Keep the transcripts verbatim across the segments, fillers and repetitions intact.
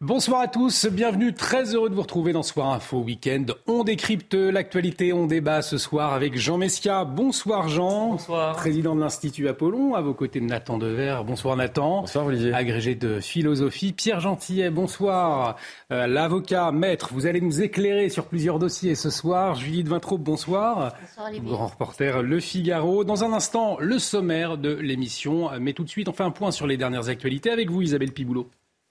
Bonsoir à tous, bienvenue, très heureux de vous retrouver dans Soir Info Week-end. On décrypte l'actualité, on débat ce soir avec Jean Messia. Bonsoir Jean. Bonsoir. Président de l'Institut Apollon, à vos côtés de Nathan Dever. Bonsoir Nathan. Bonsoir Olivier. Agrégé de philosophie. Pierre Gentillet, bonsoir. Euh, l'avocat, maître, vous allez nous éclairer sur plusieurs dossiers ce soir. Judith Vintraube, bonsoir. Bonsoir Olivier. Grand reporter Le Figaro. Dans un instant, le sommaire de l'émission. Mais tout de suite, on fait un point sur les dernières actualités avec vous Isabelle Piboulot.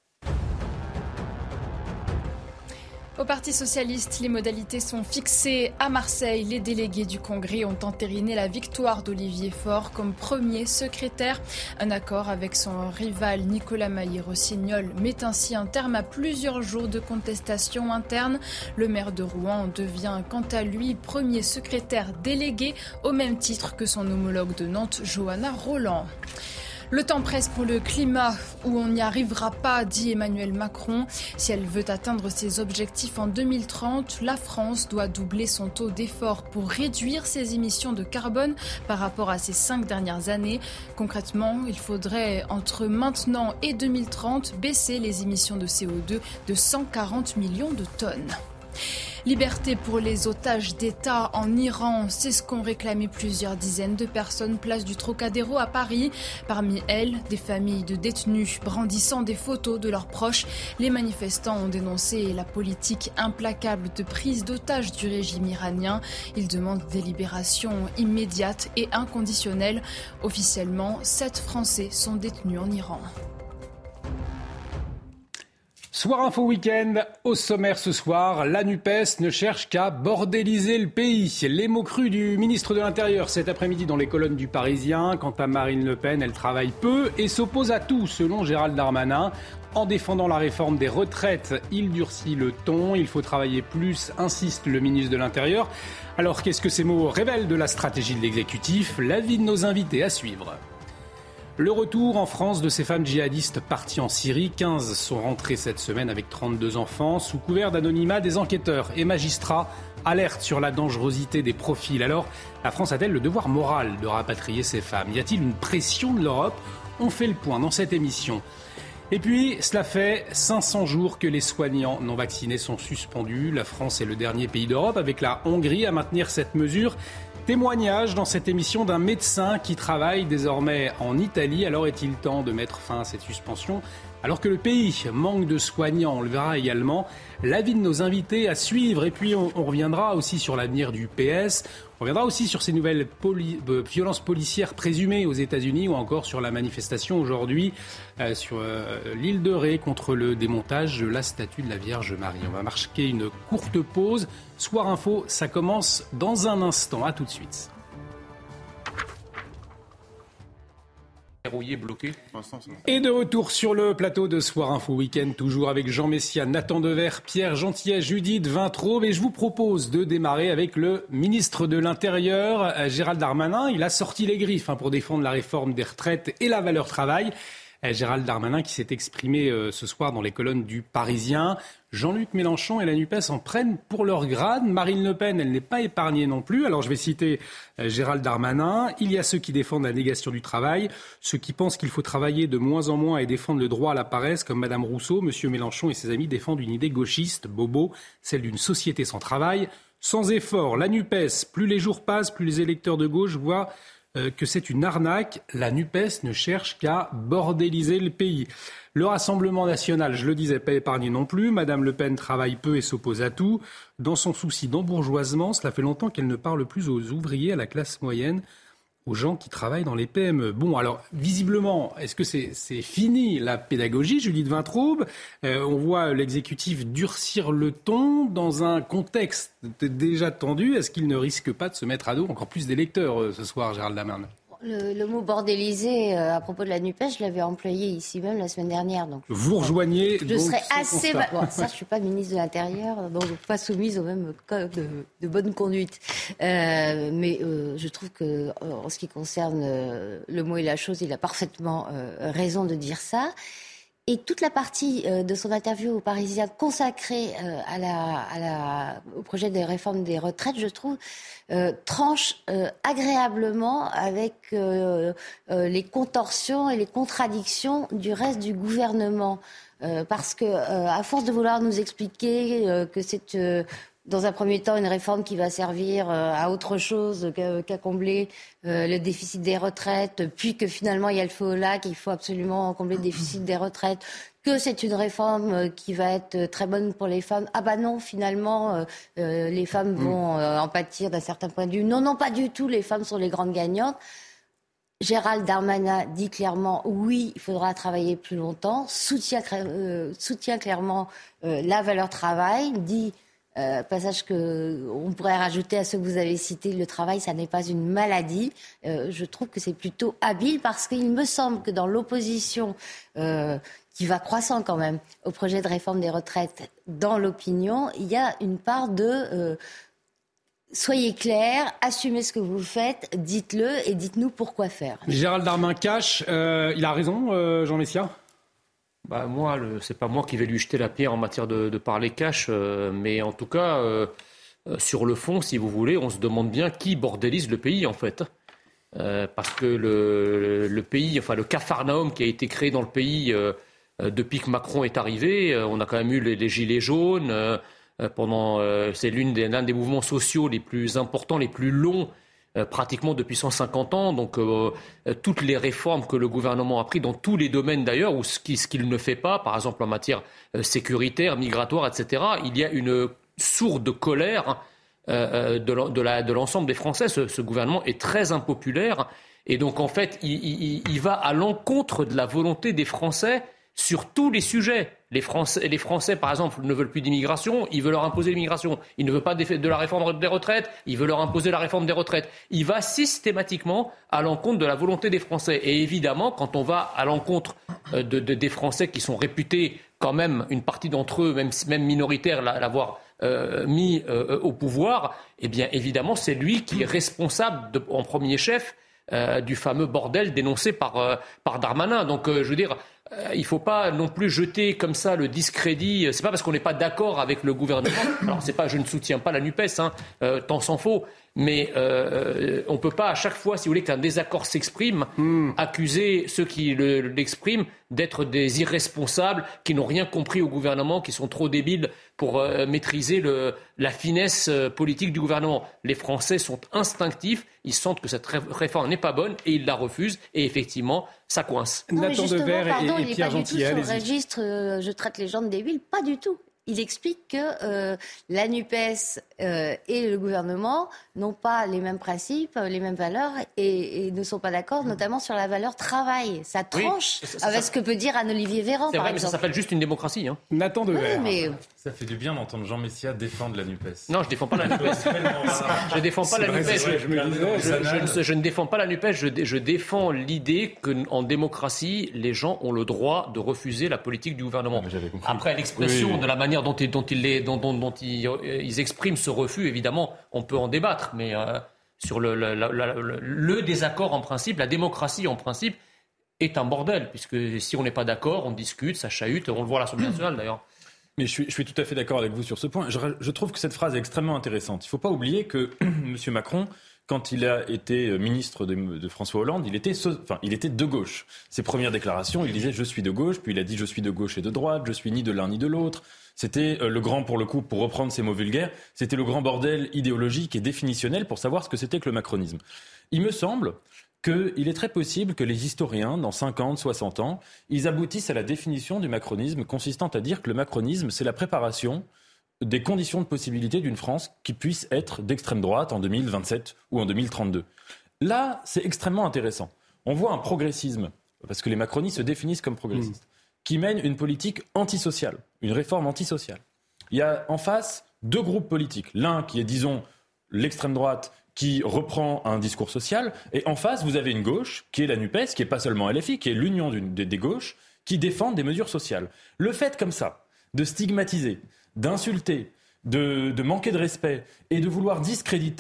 Au Parti socialiste, les modalités sont fixées. À Marseille, les délégués du Congrès ont entériné la victoire d'Olivier Faure comme premier secrétaire. Un accord avec son rival Nicolas Maillé-Rossignol met ainsi un terme à plusieurs jours de contestation interne. Le maire de Rouen devient quant à lui premier secrétaire délégué au même titre que son homologue de Nantes, Johanna Roland. Le temps presse pour le climat, où on n'y arrivera pas, dit Emmanuel Macron. Si elle veut atteindre ses objectifs en deux mille trente, la France doit doubler son taux d'effort pour réduire ses émissions de carbone par rapport à ces cinq dernières années. Concrètement, il faudrait, entre maintenant et deux mille trente, baisser les émissions de C O deux de cent quarante millions de tonnes. Liberté pour les otages d'État en Iran, c'est ce qu'ont réclamé plusieurs dizaines de personnes place du Trocadéro à Paris. Parmi elles, des familles de détenus brandissant des photos de leurs proches. Les manifestants ont dénoncé la politique implacable de prise d'otages du régime iranien. Ils demandent des libérations immédiates et inconditionnelles. Officiellement, sept Français sont détenus en Iran. Soir Info Week-end, au sommaire ce soir, la NUPES ne cherche qu'à bordéliser le pays. Les mots crus du ministre de l'Intérieur cet après-midi dans les colonnes du Parisien. Quant à Marine Le Pen, elle travaille peu et s'oppose à tout, selon Gérald Darmanin. En défendant la réforme des retraites, il durcit le ton. Il faut travailler plus, insiste le ministre de l'Intérieur. Alors qu'est-ce que ces mots révèlent de la stratégie de l'exécutif ? L'avis de nos invités à suivre. Le retour en France de ces femmes djihadistes parties en Syrie. quinze sont rentrées cette semaine avec trente-deux enfants. Sous couvert d'anonymat, des enquêteurs et magistrats alertent sur la dangerosité des profils. Alors, la France a-t-elle le devoir moral de rapatrier ces femmes ? Y a-t-il une pression de l'Europe ? On fait le point dans cette émission. Et puis, cela fait cinq cents jours que les soignants non vaccinés sont suspendus. La France est le dernier pays d'Europe, avec la Hongrie, à maintenir cette mesure. Témoignage dans cette émission d'un médecin qui travaille désormais en Italie. Alors est-il temps de mettre fin à cette suspension ? Alors que le pays manque de soignants, on le verra également. L'avis de nos invités à suivre. Et puis on, on reviendra aussi sur l'avenir du P S. On reviendra aussi sur ces nouvelles poli- euh, violences policières présumées aux États-Unis ou encore sur la manifestation aujourd'hui euh, sur euh, l'île de Ré contre le démontage de la statue de la Vierge Marie. On va marquer une courte pause. Soir Info, ça commence dans un instant. À tout de suite. Bloqué. Et de retour sur le plateau de Soir Info Week-end, toujours avec Jean Messia, Nathan Dever, Pierre Gentillet, Judith Vintraube. Et je vous propose de démarrer avec le ministre de l'Intérieur, Gérald Darmanin. Il a sorti les griffes hein, pour défendre la réforme des retraites et la valeur travail. Gérald Darmanin qui s'est exprimé euh, ce soir dans les colonnes du Parisien. Jean-Luc Mélenchon et la NUPES en prennent pour leur grade. Marine Le Pen, elle n'est pas épargnée non plus. Alors je vais citer euh, Gérald Darmanin. Il y a ceux qui défendent la négation du travail, ceux qui pensent qu'il faut travailler de moins en moins et défendre le droit à la paresse, comme Madame Rousseau. Monsieur Mélenchon et ses amis défendent une idée gauchiste, bobo, celle d'une société sans travail, sans effort. La NUPES, plus les jours passent, plus les électeurs de gauche voient Euh, que c'est une arnaque. La NUPES ne cherche qu'à bordéliser le pays. Le Rassemblement national, je le disais, pas épargné non plus. Madame Le Pen travaille peu et s'oppose à tout. Dans son souci d'embourgeoisement, cela fait longtemps qu'elle ne parle plus aux ouvriers, à la classe moyenne, aux gens qui travaillent dans les P M E. Bon, alors, visiblement, est-ce que c'est, c'est fini la pédagogie, Judith Vintraube ? euh, On voit l'exécutif durcir le ton dans un contexte déjà tendu. Est-ce qu'il ne risque pas de se mettre à dos encore plus d'électeurs euh, ce soir, Gérald Darmanin ? Le, le mot bordélisé, euh, à propos de la NUPES, je l'avais employé ici même la semaine dernière. Donc Vous rejoignez Je donc serais ce assez... constat. Bon, ça, je ne suis pas ministre de l'Intérieur, donc pas soumise au même code de, de bonne conduite. Euh, mais euh, je trouve que, en ce qui concerne euh, le mot et la chose, il a parfaitement euh, raison de dire ça. Et toute la partie euh, de son interview aux Parisiens consacrée euh, à la, à la, au projet de réforme des retraites, je trouve, euh, tranche euh, agréablement avec euh, euh, les contorsions et les contradictions du reste du gouvernement. Euh, parce que, euh, à force de vouloir nous expliquer euh, que c'est... Euh, dans un premier temps, une réforme qui va servir euh, à autre chose qu'à, qu'à combler euh, le déficit des retraites, puis que finalement il y a le feu au lac, il faut absolument combler le déficit des retraites, que c'est une réforme euh, qui va être très bonne pour les femmes. Ah bah non, finalement, euh, euh, les femmes vont euh, en pâtir d'un certain point de vue. Non, non, pas du tout, les femmes sont les grandes gagnantes. Gérald Darmanin dit clairement oui, il faudra travailler plus longtemps, soutient, euh, soutient clairement euh, la valeur travail, dit... Euh, passage qu'on pourrait rajouter à ce que vous avez cité, le travail, ça n'est pas une maladie. Euh, je trouve que c'est plutôt habile parce qu'il me semble que dans l'opposition, euh, qui va croissant quand même, au projet de réforme des retraites dans l'opinion, il y a une part de... Euh, soyez clairs, assumez ce que vous faites, dites-le et dites-nous pourquoi faire. Gérald Darmanin cache, euh, il a raison, euh, Jean Messia ? Bah moi, le, c'est pas moi qui vais lui jeter la pierre en matière de, de parler cash, euh, mais en tout cas, euh, euh, sur le fond, si vous voulez, on se demande bien qui bordélise le pays en fait, euh, parce que le, le pays, enfin le Capharnaüm qui a été créé dans le pays euh, depuis que Macron est arrivé, euh, on a quand même eu les, les gilets jaunes. Euh, pendant, euh, c'est l'une des, l'un des mouvements sociaux les plus importants, les plus longs. Euh, pratiquement depuis cent cinquante ans, donc euh, toutes les réformes que le gouvernement a prises dans tous les domaines d'ailleurs, ou ce, qui, ce qu'il ne fait pas, par exemple en matière euh, sécuritaire, migratoire, et cetera, il y a une sourde colère euh, de, de, la, de l'ensemble des Français. Ce, ce gouvernement est très impopulaire et donc en fait il, il, il va à l'encontre de la volonté des Français sur tous les sujets. Les Français, les Français, par exemple, ne veulent plus d'immigration, il veut leur imposer l'immigration. Il ne veut pas de la réforme des retraites, il veut leur imposer la réforme des retraites. Il va systématiquement à l'encontre de la volonté des Français. Et évidemment, quand on va à l'encontre de, de, des Français qui sont réputés, quand même, une partie d'entre eux, même, même minoritaires, l'avoir euh, mis euh, au pouvoir, eh bien, évidemment, c'est lui qui est responsable, de, en premier chef, euh, du fameux bordel dénoncé par, euh, par Darmanin. Donc, euh, je veux dire... Il ne faut pas non plus jeter comme ça le discrédit. C'est pas parce qu'on n'est pas d'accord avec le gouvernement. Alors c'est pas, je ne soutiens pas la NUPES, hein, euh, tant s'en faut. Mais euh, on ne peut pas à chaque fois, si vous voulez, qu'un désaccord s'exprime, mmh. accuser ceux qui le, l'expriment d'être des irresponsables, qui n'ont rien compris au gouvernement, qui sont trop débiles pour euh, maîtriser le, la finesse euh, politique du gouvernement. Les Français sont instinctifs, ils sentent que cette réforme n'est pas bonne et ils la refusent. Et effectivement, ça coince. Non, Nathan Devers pardon, et, et Pierre Gentil, il n'est pas du tout sur le registre euh, je traite les gens de débiles, pas du tout. Il explique que euh, la NUPES euh, et le gouvernement n'ont pas les mêmes principes, les mêmes valeurs et, et ne sont pas d'accord, notamment sur la valeur travail. Ça tranche oui, ça, ça, avec ça, ce que peut dire Anne-Olivier Véran, c'est par vrai, exemple. Mais ça s'appelle juste une démocratie. Hein. Nathan Devers. Oui, mais... Ça fait du bien d'entendre Jean Messia défendre la NUPES. Non, je ne défends pas la NUPES. je ne défends pas la NUPES. Je, je, je, je ne défends pas la NUPES. Je, je défends l'idée qu'en démocratie, les gens ont le droit de refuser la politique du gouvernement. Ah, après, l'expression oui. de la manière dont, ils, dont, ils, les, dont, dont, dont ils, ils expriment ce refus, évidemment, on peut en débattre. Mais euh, sur le, le, le, le désaccord en principe, la démocratie en principe, est un bordel. Puisque si on n'est pas d'accord, on discute, ça chahute. On le voit à l'Assemblée nationale, d'ailleurs. Mais je suis, je suis tout à fait d'accord avec vous sur ce point. Je, je trouve que cette phrase est extrêmement intéressante. Il ne faut pas oublier que M. Macron, quand il a été ministre de, de François Hollande, il était, enfin, il était de gauche. Ses premières déclarations, il disait « je suis de gauche », puis il a dit « je suis de gauche et de droite, je suis ni de l'un ni de l'autre ». C'était le grand, pour le coup, pour reprendre ces mots vulgaires, c'était le grand bordel idéologique et définitionnel pour savoir ce que c'était que le macronisme. Il me semble qu'il est très possible que les historiens, dans cinquante, soixante ans, ils aboutissent à la définition du macronisme consistant à dire que le macronisme, c'est la préparation des conditions de possibilité d'une France qui puisse être d'extrême droite en deux mille vingt-sept ou en deux mille trente-deux. Là, c'est extrêmement intéressant. On voit un progressisme, parce que les macronistes se définissent comme progressistes, mmh. qui mène une politique antisociale, une réforme antisociale. Il y a en face deux groupes politiques. L'un qui est, disons, l'extrême droite, qui reprend un discours social, et en face, vous avez une gauche, qui est la NUPES, qui n'est pas seulement L F I, qui est l'union d'une, des, des gauches, qui défendent des mesures sociales. Le fait comme ça, de stigmatiser, d'insulter, de, de manquer de respect, et de vouloir discréditer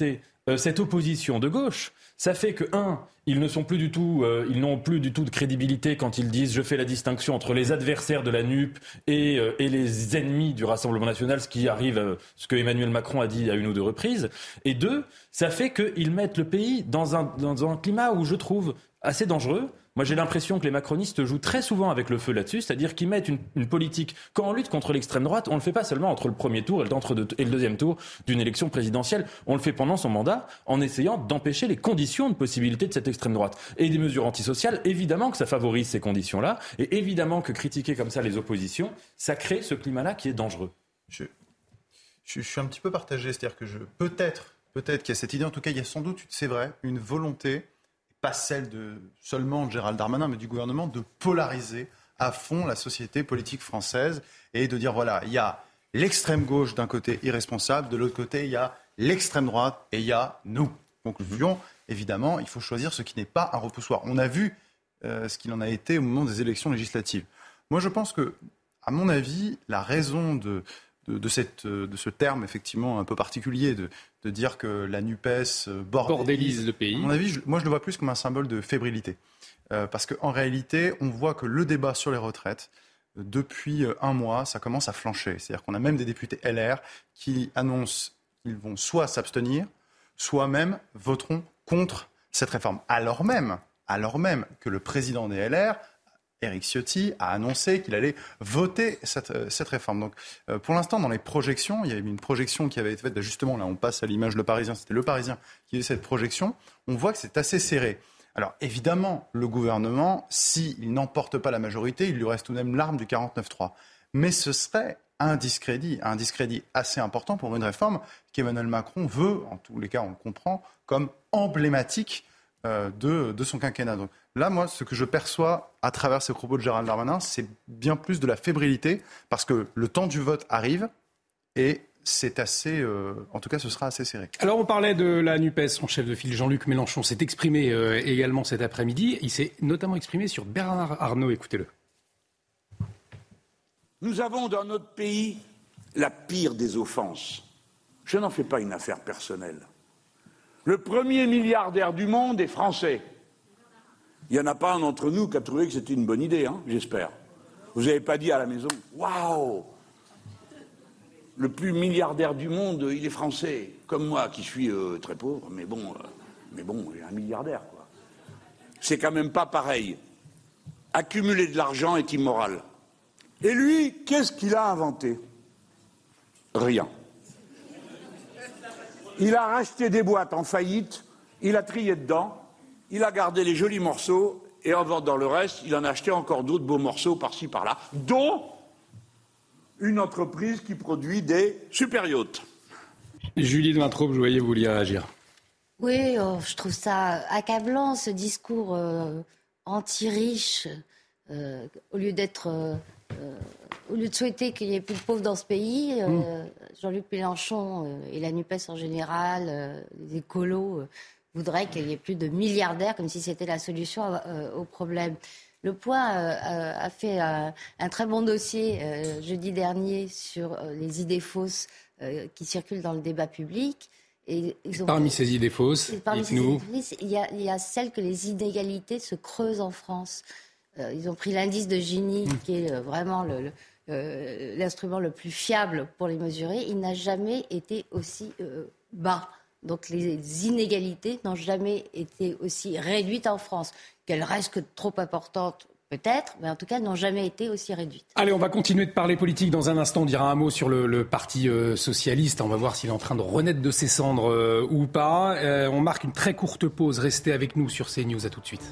euh, cette opposition de gauche, ça fait que, un, ils ne sont plus du tout, euh, ils n'ont plus du tout de crédibilité quand ils disent je fais la distinction entre les adversaires de la N U P et, euh, et les ennemis du Rassemblement national, ce qui arrive, euh, ce que Emmanuel Macron a dit à une ou deux reprises. Et deux, ça fait qu'ils mettent le pays dans un, dans un climat où je trouve assez dangereux. Moi, j'ai l'impression que les macronistes jouent très souvent avec le feu là-dessus, c'est-à-dire qu'ils mettent une, une politique, quand on lutte contre l'extrême droite, on ne le fait pas seulement entre le premier tour et le, entre deux, et le deuxième tour d'une élection présidentielle, on le fait pendant son mandat en essayant d'empêcher les conditions de possibilité de cette extrême droite. Et des mesures antisociales, évidemment que ça favorise ces conditions-là, et évidemment que critiquer comme ça les oppositions, ça crée ce climat-là qui est dangereux. Je, je, je suis un petit peu partagé, c'est-à-dire que je, peut-être, peut-être qu'il y a cette idée, en tout cas il y a sans doute, c'est vrai, une volonté, pas celle de seulement de Gérald Darmanin, mais du gouvernement, de polariser à fond la société politique française et de dire, voilà, il y a l'extrême gauche d'un côté irresponsable, de l'autre côté, il y a l'extrême droite et il y a nous. Conclusion, évidemment, il faut choisir ce qui n'est pas un repoussoir. On a vu euh, ce qu'il en a été au moment des élections législatives. Moi, je pense que, à mon avis, la raison de... De, de, cette, de ce terme effectivement un peu particulier, de, de dire que la NUPES bordélise, bordélise le pays. À mon avis, je, moi je le vois plus comme un symbole de fébrilité. Euh, parce qu'en réalité, on voit que le débat sur les retraites, euh, depuis un mois, ça commence à flancher. C'est-à-dire qu'on a même des députés L R qui annoncent qu'ils vont soit s'abstenir, soit même voteront contre cette réforme. Alors même, alors même que le président des L R, Éric Ciotti, a annoncé qu'il allait voter cette, cette réforme. Donc, euh, pour l'instant, dans les projections, il y avait une projection qui avait été faite, justement, là on passe à l'image Le Parisien, c'était Le Parisien qui avait cette projection, on voit que c'est assez serré. Alors, évidemment, le gouvernement, s'il n'emporte pas la majorité, il lui reste tout de même l'arme du quarante-neuf trois. Mais ce serait un discrédit, un discrédit assez important pour une réforme qu'Emmanuel Macron veut, en tous les cas on le comprend, comme emblématique euh, de, de son quinquennat. Donc, là, moi, ce que je perçois à travers ces propos de Gérald Darmanin, c'est bien plus de la fébrilité, parce que le temps du vote arrive et c'est assez... Euh, en tout cas, ce sera assez serré. Alors, on parlait de la NUPES. Son chef de file, Jean-Luc Mélenchon, s'est exprimé euh, également cet après-midi. Il s'est notamment exprimé sur Bernard Arnault. Écoutez-le. Nous avons dans notre pays la pire des offenses. Je n'en fais pas une affaire personnelle. Le premier milliardaire du monde est français. Il n'y en a pas un d'entre nous qui a trouvé que c'était une bonne idée, hein, j'espère. Vous n'avez pas dit à la maison, waouh, le plus milliardaire du monde, il est français, comme moi qui suis euh, très pauvre, mais bon, euh, mais bon, il est un milliardaire, quoi. C'est quand même pas pareil. Accumuler de l'argent est immoral. Et lui, qu'est-ce qu'il a inventé? Rien. Il a racheté des boîtes en faillite, il a trié dedans. Il a gardé les jolis morceaux et en vendant le reste, il en a acheté encore d'autres beaux morceaux par-ci, par-là, dont une entreprise qui produit des super yachts. Julie de Vintraube, je voyais vous vouliez réagir. Oui, oh, je trouve ça accablant, ce discours euh, anti-riche, euh, au lieu d'être... Euh, euh, au lieu de souhaiter qu'il y ait plus de pauvres dans ce pays, euh, mmh. Jean-Luc Mélenchon euh, et la NUPES en général, euh, les écolos... Euh, voudrait qu'il y ait plus de milliardaires, comme si c'était la solution euh, au problème. Le Point euh, a fait euh, un très bon dossier euh, jeudi dernier sur euh, les idées fausses euh, qui circulent dans le débat public. Et ils ont parmi fait, ces idées fausses, parmi dites-nous. Ces idées fausses, il, y a, il y a celle que les inégalités se creusent en France. Euh, ils ont pris l'indice de Gini, mmh. qui est euh, vraiment le, le, euh, l'instrument le plus fiable pour les mesurer. Il n'a jamais été aussi euh, bas. Donc les inégalités n'ont jamais été aussi réduites en France. Qu'elles restent que trop importantes, peut-être, mais en tout cas n'ont jamais été aussi réduites. Allez, on va continuer de parler politique dans un instant. On dira un mot sur le, le Parti euh, socialiste. On va voir s'il est en train de renaître de ses cendres euh, ou pas. Euh, on marque une très courte pause. Restez avec nous sur CNews. À tout de suite.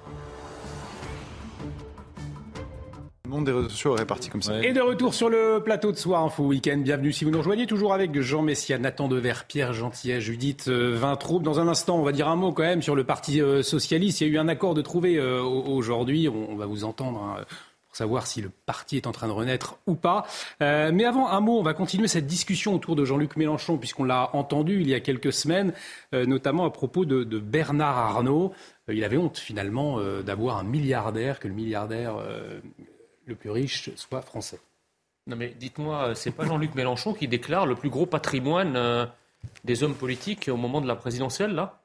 Le monde des réseaux sociaux est réparti comme ça. Et de retour sur le plateau de Soir Info Week-end. Bienvenue si vous nous rejoignez. Toujours avec Jean Messia, Nathan Dever, Pierre Gentillet, Judith euh, Vintraube. Dans un instant, on va dire un mot quand même sur le Parti euh, socialiste. Il y a eu un accord de trouvé euh, aujourd'hui. On, on va vous entendre hein, pour savoir si le parti est en train de renaître ou pas. Euh, mais avant, un mot, on va continuer cette discussion autour de Jean-Luc Mélenchon, puisqu'on l'a entendu il y a quelques semaines, euh, notamment à propos de, de Bernard Arnault. Euh, il avait honte finalement euh, d'avoir un milliardaire, que le milliardaire... Euh, le plus riche soit français. Non mais dites-moi, c'est pas Jean-Luc Mélenchon qui déclare le plus gros patrimoine euh, des hommes politiques au moment de la présidentielle, là.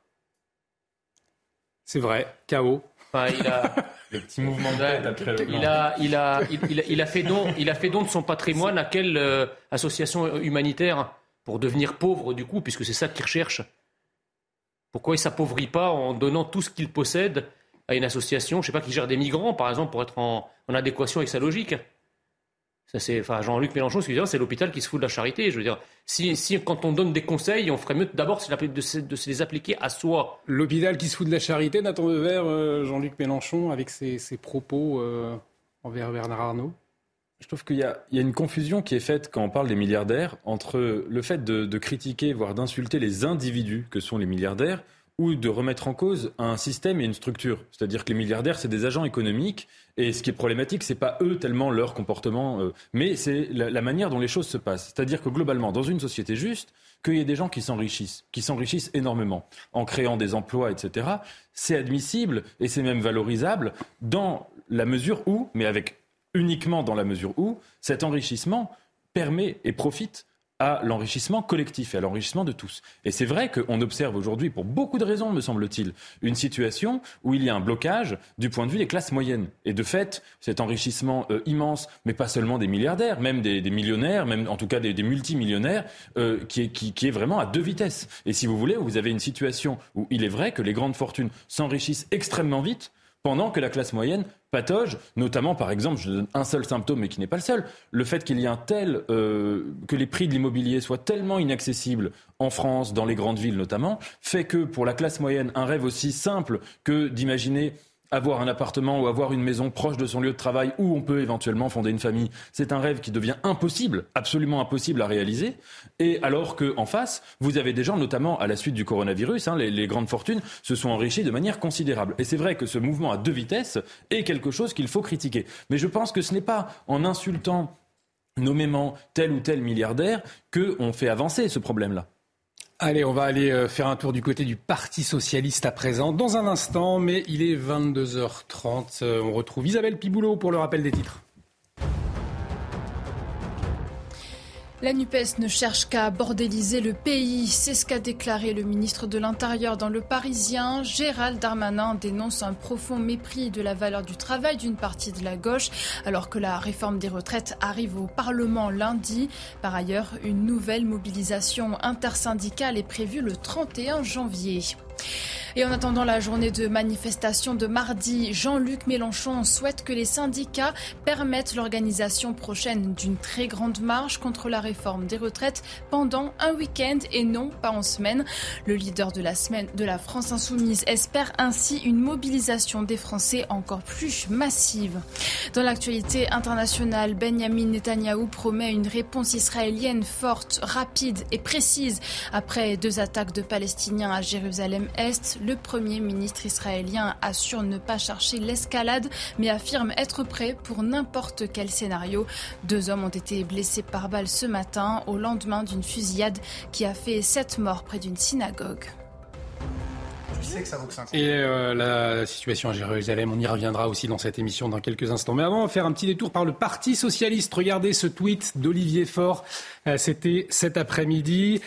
C'est vrai, chaos. Enfin, il a... Le petit mouvement de tête après le il a, il, a, il, il, a, il, a fait don, il a fait don de son patrimoine à quelle euh, association humanitaire pour devenir pauvre, du coup, puisque c'est ça qu'il recherche. Pourquoi il ne s'appauvrit pas en donnant tout ce qu'il possède à une association, je ne sais pas, qui gère des migrants, par exemple, pour être en, en adéquation avec sa logique? Ça, c'est, enfin, Jean-Luc Mélenchon, ce c'est l'hôpital qui se fout de la charité. Je veux dire, si, si quand on donne des conseils, on ferait mieux d'abord de, de, de se les appliquer à soi. L'hôpital qui se fout de la charité, Nathan Dever, euh, Jean-Luc Mélenchon, avec ses, ses propos euh, envers Bernard Arnault. Je trouve qu'il y a, il y a une confusion qui est faite quand on parle des milliardaires entre le fait de, de critiquer, voire d'insulter les individus que sont les milliardaires, ou de remettre en cause un système et une structure. C'est-à-dire que les milliardaires, c'est des agents économiques, et ce qui est problématique, c'est pas eux tellement leur comportement, euh, mais c'est la, la manière dont les choses se passent. C'est-à-dire que globalement, dans une société juste, qu'il y ait des gens qui s'enrichissent, qui s'enrichissent énormément, en créant des emplois, et cetera, c'est admissible, et c'est même valorisable, dans la mesure où, mais avec uniquement dans la mesure où, cet enrichissement permet et profite à l'enrichissement collectif et à l'enrichissement de tous. Et c'est vrai qu'on observe aujourd'hui, pour beaucoup de raisons, me semble-t-il, une situation où il y a un blocage du point de vue des classes moyennes. Et de fait, cet enrichissement euh, immense, mais pas seulement des milliardaires, même des, des millionnaires, même en tout cas des, des multimillionnaires, euh, qui, est, qui, qui est vraiment à deux vitesses. Et si vous voulez, vous avez une situation où il est vrai que les grandes fortunes s'enrichissent extrêmement vite, pendant que la classe moyenne patauge, notamment par exemple, je donne un seul symptôme mais qui n'est pas le seul, le fait qu'il y ait un tel, euh, que les prix de l'immobilier soient tellement inaccessibles en France, dans les grandes villes notamment, fait que pour la classe moyenne, un rêve aussi simple que d'imaginer avoir un appartement ou avoir une maison proche de son lieu de travail où on peut éventuellement fonder une famille, c'est un rêve qui devient impossible, absolument impossible à réaliser. Et alors qu'en face, vous avez des gens, notamment à la suite du coronavirus, hein, les, les grandes fortunes se sont enrichies de manière considérable. Et c'est vrai que ce mouvement à deux vitesses est quelque chose qu'il faut critiquer. Mais je pense que ce n'est pas en insultant nommément tel ou tel milliardaire qu'on fait avancer ce problème-là. Allez, on va aller faire un tour du côté du Parti socialiste à présent, dans un instant, mais il est vingt-deux heures trente. On retrouve Isabelle Piboulot pour le rappel des titres. La NUPES ne cherche qu'à bordéliser le pays. C'est ce qu'a déclaré le ministre de l'Intérieur dans Le Parisien. Gérald Darmanin dénonce un profond mépris de la valeur du travail d'une partie de la gauche, alors que la réforme des retraites arrive au Parlement lundi. Par ailleurs, une nouvelle mobilisation intersyndicale est prévue le trente et un janvier. Et en attendant la journée de manifestation de mardi, Jean-Luc Mélenchon souhaite que les syndicats permettent l'organisation prochaine d'une très grande marche contre la réforme des retraites pendant un week-end et non pas en semaine. Le leader de la semaine de la France Insoumise espère ainsi une mobilisation des Français encore plus massive. Dans l'actualité internationale, Benyamin Netanyahou promet une réponse israélienne forte, rapide et précise après deux attaques de Palestiniens à Jérusalem-Est. Le Premier ministre israélien assure ne pas chercher l'escalade, mais affirme être prêt pour n'importe quel scénario. Deux hommes ont été blessés par balle ce matin, au lendemain d'une fusillade qui a fait sept morts près d'une synagogue. Je sais que ça vaut que cinq cents. Et euh, la situation à Jérusalem, on y reviendra aussi dans cette émission dans quelques instants. Mais avant, on va faire un petit détour par le Parti socialiste. Regardez ce tweet d'Olivier Faure. Euh, c'était cet après-midi.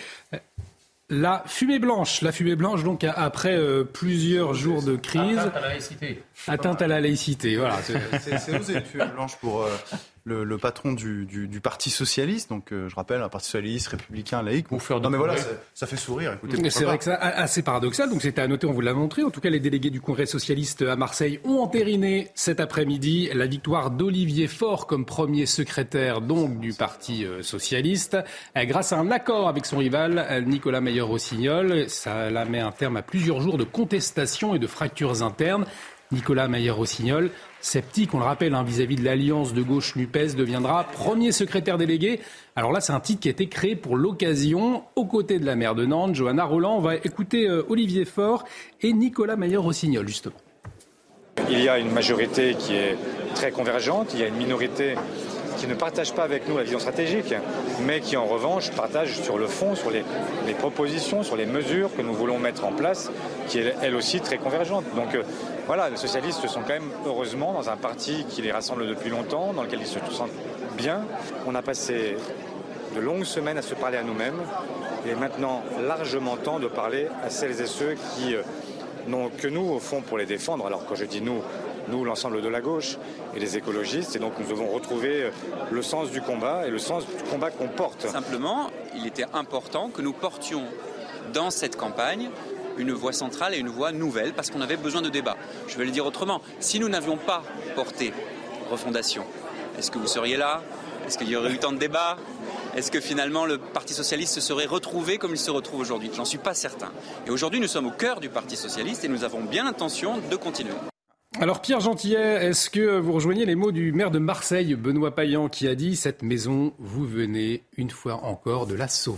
La fumée blanche, la fumée blanche, donc après euh, plusieurs jours de crise. Atteinte à la laïcité. Atteinte à la laïcité, voilà. C'est, c'est osé une fumée blanche pour euh, le, le patron du, du, du Parti socialiste. Donc, euh, je rappelle, un Parti socialiste, républicain, laïque. Pour faire non, mais voilà, progrès. ça, ça fait sourire. Écoutez, c'est vrai que c'est assez paradoxal. Donc, c'était à noter, on vous l'a montré. En tout cas, les délégués du Congrès socialiste à Marseille ont entériné cet après-midi la victoire d'Olivier Faure comme premier secrétaire donc du Parti socialiste, grâce à un accord avec son rival Nicolas Meyer-Rossignol. Ça la met un terme à plusieurs jours de contestation et de fractures internes. Nicolas Meyer-Rossignol, sceptique, on le rappelle, hein, vis-à-vis de l'alliance de gauche NUPES, deviendra premier secrétaire délégué. Alors là, c'est un titre qui a été créé pour l'occasion, aux côtés de la maire de Nantes, Johanna Rolland. On va écouter euh, Olivier Faure et Nicolas Meyer-Rossignol, justement. Il y a une majorité qui est très convergente, il y a une minorité qui ne partage pas avec nous la vision stratégique, mais qui en revanche partage sur le fond, sur les, les propositions, sur les mesures que nous voulons mettre en place, qui est elle aussi très convergente. Donc euh, voilà, les socialistes sont quand même heureusement dans un parti qui les rassemble depuis longtemps, dans lequel ils se sentent bien. On a passé de longues semaines à se parler à nous-mêmes. Il est maintenant largement temps de parler à celles et ceux qui euh, n'ont que nous, au fond, pour les défendre. Alors quand je dis nous, nous, l'ensemble de la gauche et les écologistes, et donc nous devons retrouver le sens du combat et le sens du combat qu'on porte. Simplement, il était important que nous portions dans cette campagne une voix centrale et une voix nouvelle, parce qu'on avait besoin de débat. Je vais le dire autrement, si nous n'avions pas porté refondation, est-ce que vous seriez là ? Est-ce qu'il y aurait eu tant de débats ? Est-ce que finalement le Parti Socialiste se serait retrouvé comme il se retrouve aujourd'hui ? J'en suis pas certain. Et aujourd'hui, nous sommes au cœur du Parti Socialiste et nous avons bien l'intention de continuer. Alors Pierre Gentillet, est-ce que vous rejoignez les mots du maire de Marseille, Benoît Payan, qui a dit « Cette maison, vous venez une fois encore de la sauver ».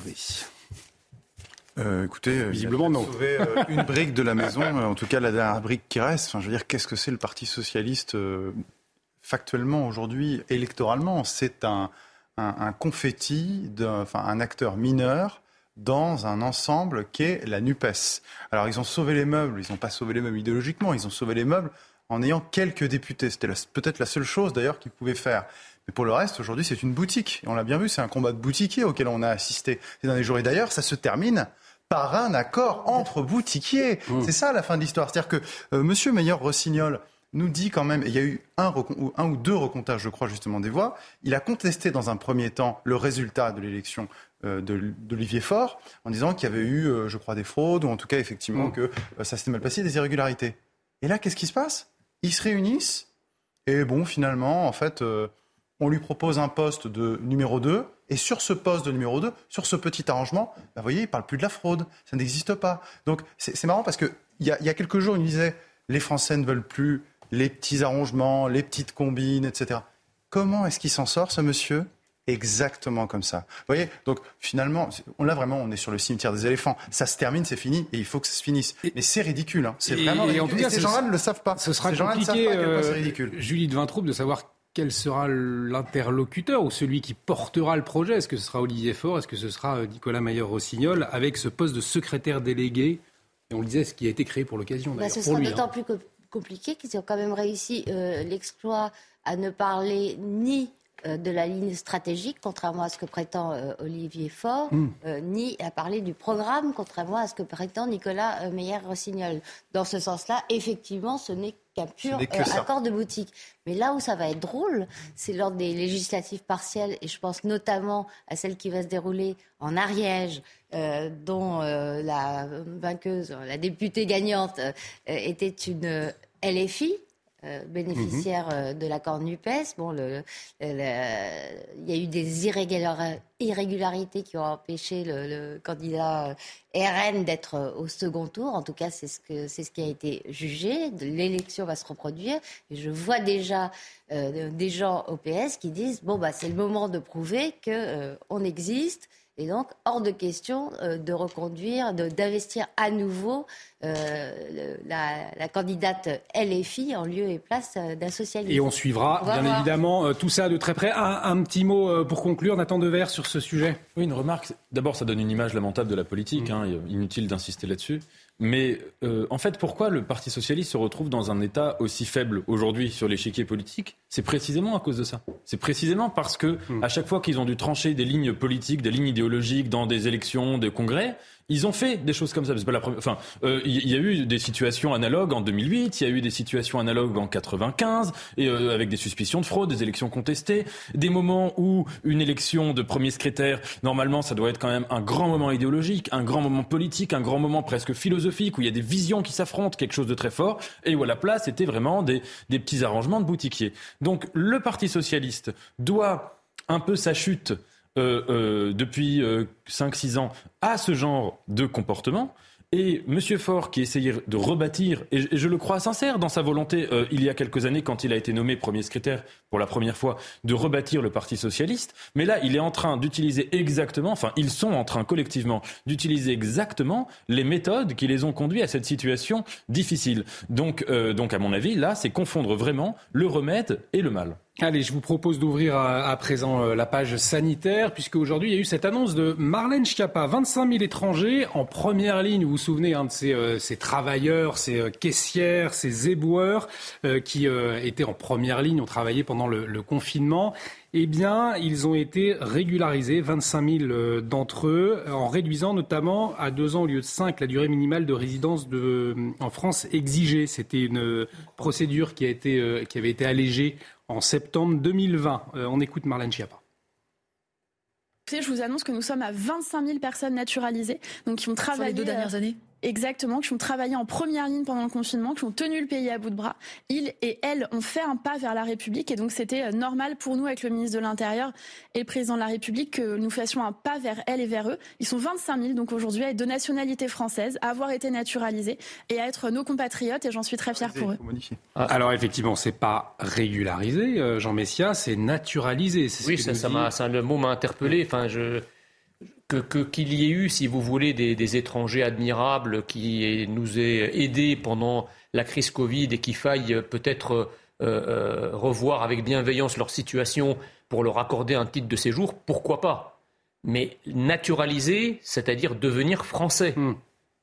Euh, écoutez, visiblement non. Sauver euh, une brique de la maison, euh, en tout cas la dernière brique qui reste. Enfin, je veux dire, qu'est-ce que c'est le Parti Socialiste euh, factuellement aujourd'hui, électoralement ? C'est un, un, un confetti, enfin un acteur mineur dans un ensemble qu'est la NUPES. Alors ils ont sauvé les meubles, ils n'ont pas sauvé les meubles idéologiquement, ils ont sauvé les meubles en ayant quelques députés. C'était la, peut-être la seule chose d'ailleurs qu'ils pouvaient faire. Mais pour le reste, aujourd'hui, c'est une boutique. Et on l'a bien vu, c'est un combat de boutiquiers auquel on a assisté ces derniers jours. Et d'ailleurs, ça se termine par un accord entre boutiquiers. Mmh. C'est ça la fin de l'histoire. C'est-à-dire que euh, M. Meyer-Rossignol nous dit quand même, et il y a eu un, recon- un ou deux recomptages, je crois, justement, des voix. Il a contesté dans un premier temps le résultat de l'élection euh, de, d'Olivier Faure, en disant qu'il y avait eu, euh, je crois, des fraudes, ou en tout cas, effectivement, mmh. que euh, ça s'était mal passé, des irrégularités. Et là, qu'est-ce qui se passe ? Ils se réunissent, et bon, finalement, en fait... Euh, on lui propose un poste de numéro deux, et sur ce poste de numéro deux, sur ce petit arrangement, bah vous voyez, il ne parle plus de la fraude, ça n'existe pas. Donc c'est, c'est marrant parce qu'il y a, y a quelques jours, il disait les Français ne veulent plus les petits arrangements, les petites combines, et cetera. Comment est-ce qu'il s'en sort, ce monsieur ? Exactement comme ça. Vous voyez, donc finalement, on, là vraiment, on est sur le cimetière des éléphants. Ça se termine, c'est fini, et il faut que ça se finisse. Et, mais c'est ridicule, hein. C'est et, vraiment ridicule. Et, en tout cas, et ces gens-là ne le savent pas. Ce sera ces compliqué, gens-là ne savent pas à quel point c'est ridicule. Euh, Julie de Vintraube, de savoir quel sera l'interlocuteur ou celui qui portera le projet ? Est-ce que ce sera Olivier Faure ? Est-ce que ce sera Nicolas Meyer-Rossignol avec ce poste de secrétaire délégué ? Et on le disait, ce qui a été créé pour l'occasion. Bah, ce pour sera lui, d'autant hein. plus compliqué qu'ils ont quand même réussi euh, l'exploit à ne parler ni euh, de la ligne stratégique, contrairement à ce que prétend euh, Olivier Faure, mmh. euh, ni à parler du programme, contrairement à ce que prétend Nicolas euh, Meyer-Rossignol. Dans ce sens-là, effectivement, ce n'est qu'un pur euh, accord de boutique. Mais là où ça va être drôle, c'est lors des législatives partielles, et je pense notamment à celle qui va se dérouler en Ariège, euh, dont euh, la vainqueuse, la députée gagnante, euh, était une euh, L F I, euh, bénéficiaire euh, de l'accord NUPES. Bon, le, le, le, il y a eu des irrégular- irrégularités qui ont empêché le, le candidat euh, R N d'être euh, au second tour. En tout cas, c'est ce, que, c'est ce qui a été jugé. L'élection va se reproduire. Et je vois déjà euh, des gens au P S qui disent bon, bah, c'est le moment de prouver qu'on euh, existe. Et donc, hors de question euh, de reconduire, de, d'investir à nouveau euh, le, la, la candidate L F I en lieu et place euh, d'un socialiste. Et on suivra, on bien voir. évidemment, euh, tout ça de très près. Un, un petit mot euh, pour conclure, Nathan Devers, sur ce sujet. Oui, une remarque. D'abord, ça donne une image lamentable de la politique. Mmh. Hein, inutile d'insister là-dessus. Mais euh, en fait, pourquoi le Parti socialiste se retrouve dans un état aussi faible aujourd'hui sur l'échiquier politique ? C'est précisément à cause de ça. C'est précisément parce que à chaque fois qu'ils ont dû trancher des lignes politiques, des lignes idéologiques dans des élections, des congrès, ils ont fait des choses comme ça. C'est pas la première. Enfin, il euh, y, y a eu des situations analogues en deux mille huit, il y a eu des situations analogues en quatre-vingt-quinze, et euh, avec des suspicions de fraude, des élections contestées, des moments où une élection de premier secrétaire, normalement, ça doit être quand même un grand moment idéologique, un grand moment politique, un grand moment presque philosophique où il y a des visions qui s'affrontent, quelque chose de très fort, et où à la place c'était vraiment des, des petits arrangements de boutiquiers. Donc le Parti socialiste doit un peu sa chute. Euh, euh, depuis euh, cinq six ans à ce genre de comportement. Et M. Faure, qui essayait de rebâtir, et je, et je le crois sincère dans sa volonté, euh, il y a quelques années, quand il a été nommé premier secrétaire pour la première fois, de rebâtir le Parti socialiste. Mais là, il est en train d'utiliser exactement, enfin, ils sont en train collectivement d'utiliser exactement les méthodes qui les ont conduits à cette situation difficile. Donc, euh, donc à mon avis, là, c'est confondre vraiment le remède et le mal. Allez, je vous propose d'ouvrir à, à présent euh, la page sanitaire, puisque aujourd'hui il y a eu cette annonce de Marlène Schiappa, vingt-cinq mille étrangers en première ligne. Vous vous souvenez hein, de ces, euh, ces travailleurs, ces euh, caissières, ces éboueurs euh, qui euh, étaient en première ligne, ont travaillé pendant pendant le, le confinement, eh bien, ils ont été régularisés, vingt-cinq mille d'entre eux, en réduisant notamment à deux ans au lieu de cinq la durée minimale de résidence de, en France exigée. C'était une procédure qui, a été, qui avait été allégée en septembre deux mille vingt. On écoute Marlène Schiappa. Je vous annonce que nous sommes à vingt-cinq mille personnes naturalisées, donc qui ont travaillé sur les deux dernières années. Exactement, qui ont travaillé en première ligne pendant le confinement, qui ont tenu le pays à bout de bras. Ils et elles ont fait un pas vers la République et donc c'était normal pour nous, avec le ministre de l'Intérieur et le président de la République, que nous fassions un pas vers elles et vers eux. Ils sont vingt-cinq mille donc aujourd'hui à être de nationalité française, à avoir été naturalisés et à être nos compatriotes, et j'en suis très fière pour eux. Alors effectivement, c'est pas régularisé, Jean Messia, c'est naturalisé. C'est oui, ce ça, ça m'a, ça, le mot m'a interpellé. Enfin, je... Que, que, qu'il y ait eu, si vous voulez, des, des étrangers admirables qui nous aient aidés pendant la crise Covid et qu'il faille peut-être euh, euh, revoir avec bienveillance leur situation pour leur accorder un titre de séjour, pourquoi pas ? Mais naturaliser, c'est-à-dire devenir français. Mmh.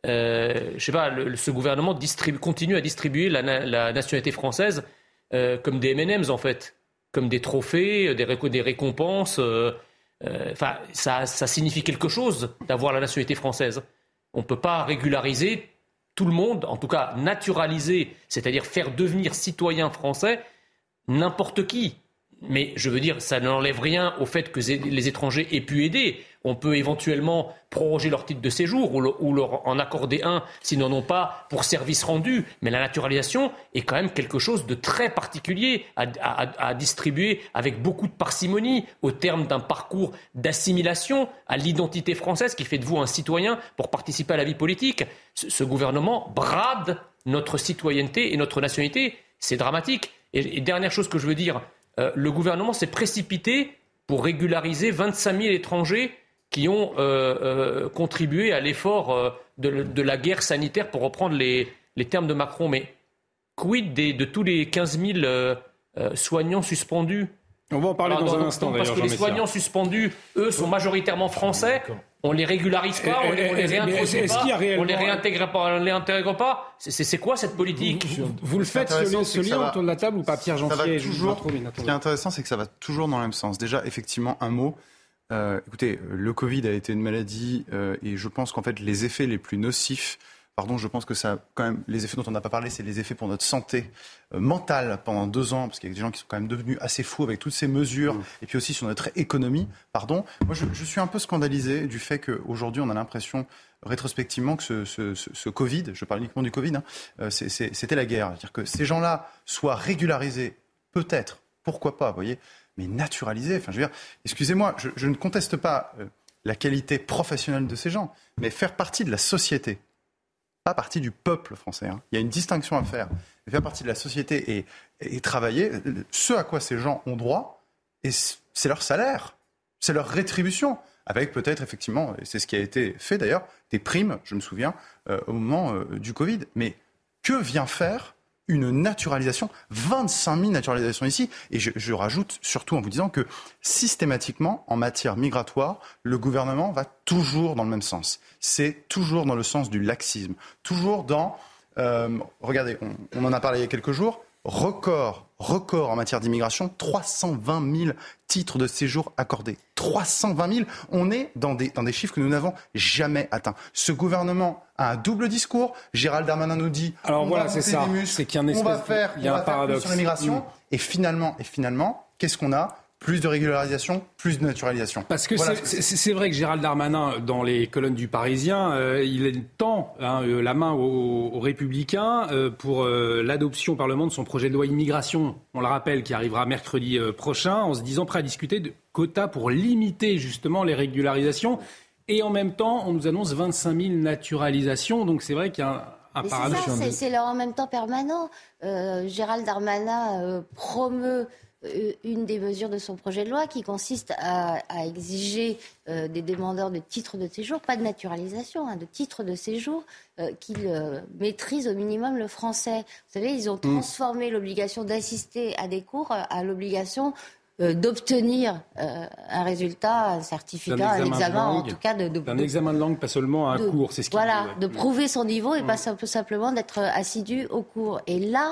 Euh, je sais pas, le, ce gouvernement distribue, continue à distribuer la, la nationalité française euh, comme des M and M's en fait, comme des trophées, des, réco- des récompenses. Euh, Enfin, euh, ça, ça signifie quelque chose d'avoir la nationalité française. On ne peut pas régulariser tout le monde, en tout cas naturaliser, c'est-à-dire faire devenir citoyen français n'importe qui. Mais je veux dire, ça n'enlève rien au fait que les étrangers aient pu aider. On peut éventuellement proroger leur titre de séjour ou, le, ou leur en accorder un s'ils n'en ont pas pour service rendu. Mais la naturalisation est quand même quelque chose de très particulier à, à, à distribuer avec beaucoup de parcimonie au terme d'un parcours d'assimilation à l'identité française qui fait de vous un citoyen pour participer à la vie politique. Ce, ce gouvernement brade notre citoyenneté et notre nationalité. C'est dramatique. Et, et dernière chose que je veux dire, euh, le gouvernement s'est précipité pour régulariser vingt-cinq mille étrangers qui ont euh, euh, contribué à l'effort euh, de, de la guerre sanitaire, pour reprendre les, les termes de Macron. Mais quid des, de tous les quinze mille euh, euh, soignants suspendus ? On va en parler Alors, dans donc, un instant, Parce que les soignants suspendus, eux, sont majoritairement français. On les régularise pas, on, on les réintroduit pas, réellement... on les réintègre pas, on les réintègre pas. C'est, c'est, c'est quoi cette politique ? Vous, vous le faites ce, ce lien autour de la table ou pas, Pierre Jencier ? Toujours... Ce qui est intéressant, c'est que ça va toujours dans le même sens. Déjà, effectivement, un mot. Euh, écoutez, le Covid a été une maladie euh, et je pense qu'en fait, les effets les plus nocifs, pardon, je pense que ça, quand même, les effets dont on n'a pas parlé, c'est les effets pour notre santé euh, mentale pendant deux ans, parce qu'il y a des gens qui sont quand même devenus assez fous avec toutes ces mesures, mmh. et puis aussi sur notre économie, pardon. Moi, je, je suis un peu scandalisé du fait qu'aujourd'hui, on a l'impression, rétrospectivement, que ce, ce, ce, ce Covid, je parle uniquement du Covid, hein, euh, c'est, c'est, c'était la guerre. C'est-à-dire que ces gens-là soient régularisés, peut-être, pourquoi pas, vous voyez, mais naturalisés. Enfin, je veux dire, excusez-moi, je, je ne conteste pas euh, la qualité professionnelle de ces gens, mais faire partie de la société, pas partie du peuple français. Hein. Il y a une distinction à faire. Faire partie de la société et, et travailler, ce à quoi ces gens ont droit, et c'est leur salaire, c'est leur rétribution, avec peut-être effectivement, et c'est ce qui a été fait d'ailleurs, des primes, je me souviens, euh, au moment euh, du Covid. Mais que vient faire une naturalisation, vingt-cinq mille naturalisations ici, et je, je rajoute surtout en vous disant que systématiquement, en matière migratoire, le gouvernement va toujours dans le même sens. C'est toujours dans le sens du laxisme, toujours dans, euh, regardez, on, on en a parlé il y a quelques jours, record, record en matière d'immigration, trois cent vingt mille titres de séjour accordés. trois cent vingt mille, on est dans des, dans des chiffres que nous n'avons jamais atteints. Ce gouvernement a un double discours. Gérald Darmanin nous dit, alors on voilà, va c'est ça, des muscles, c'est qu'il y a un espèce, on va faire, il y a on un va faire paradoxe plus sur l'immigration, mmh. et finalement, et finalement, qu'est-ce qu'on a ? Plus de régularisation, plus de naturalisation. Parce que voilà c'est, c'est, c'est vrai que Gérald Darmanin, dans les colonnes du Parisien, euh, il tend hein, euh, la main aux, aux Républicains euh, pour euh, l'adoption au Parlement de son projet de loi immigration, on le rappelle, qui arrivera mercredi euh, prochain, en se disant prêt à discuter de quotas pour limiter justement les régularisations. Et en même temps, on nous annonce vingt-cinq mille naturalisations. Donc c'est vrai qu'il y a un, un paradoxe. C'est ça, c'est, c'est leur en même temps permanent. Euh, Gérald Darmanin euh, promeut une des mesures de son projet de loi qui consiste à, à exiger euh, des demandeurs de titres de séjour, pas de naturalisation, hein, de titres de séjour, euh, qu'ils euh, maîtrisent au minimum le français. Vous savez, ils ont transformé mmh. l'obligation d'assister à des cours à l'obligation euh, d'obtenir euh, un résultat, un certificat, un examen, en tout cas de... de un de, examen de langue, pas seulement un de, cours, c'est ce qu'il Voilà, dit, ouais. de prouver son niveau et mmh. pas simple, simplement d'être assidu au cours. Et là...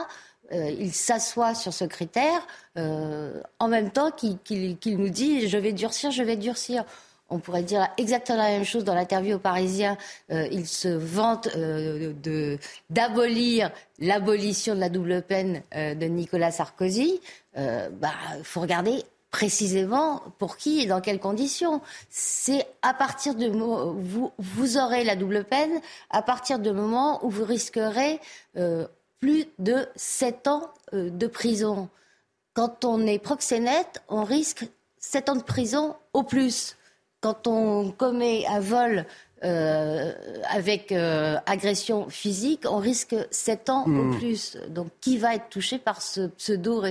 euh, il s'assoit sur ce critère euh, en même temps qu'il, qu'il, qu'il nous dit « je vais durcir, je vais durcir ». On pourrait dire exactement la même chose dans l'interview aux Parisiens. Euh, il se vante euh, de, d'abolir l'abolition de la double peine euh, de Nicolas Sarkozy. Euh, bah, faut regarder précisément pour qui et dans quelles conditions. C'est à partir du moment où vous, vous aurez la double peine, à partir du moment où vous risquerez euh, plus de sept ans euh, de prison. Quand on est proxénète, on risque sept ans de prison au plus. Quand on commet un vol euh, avec euh, agression physique, on risque sept ans mmh. au plus. Donc, qui va être touché par ce pseudo-rétablissement ?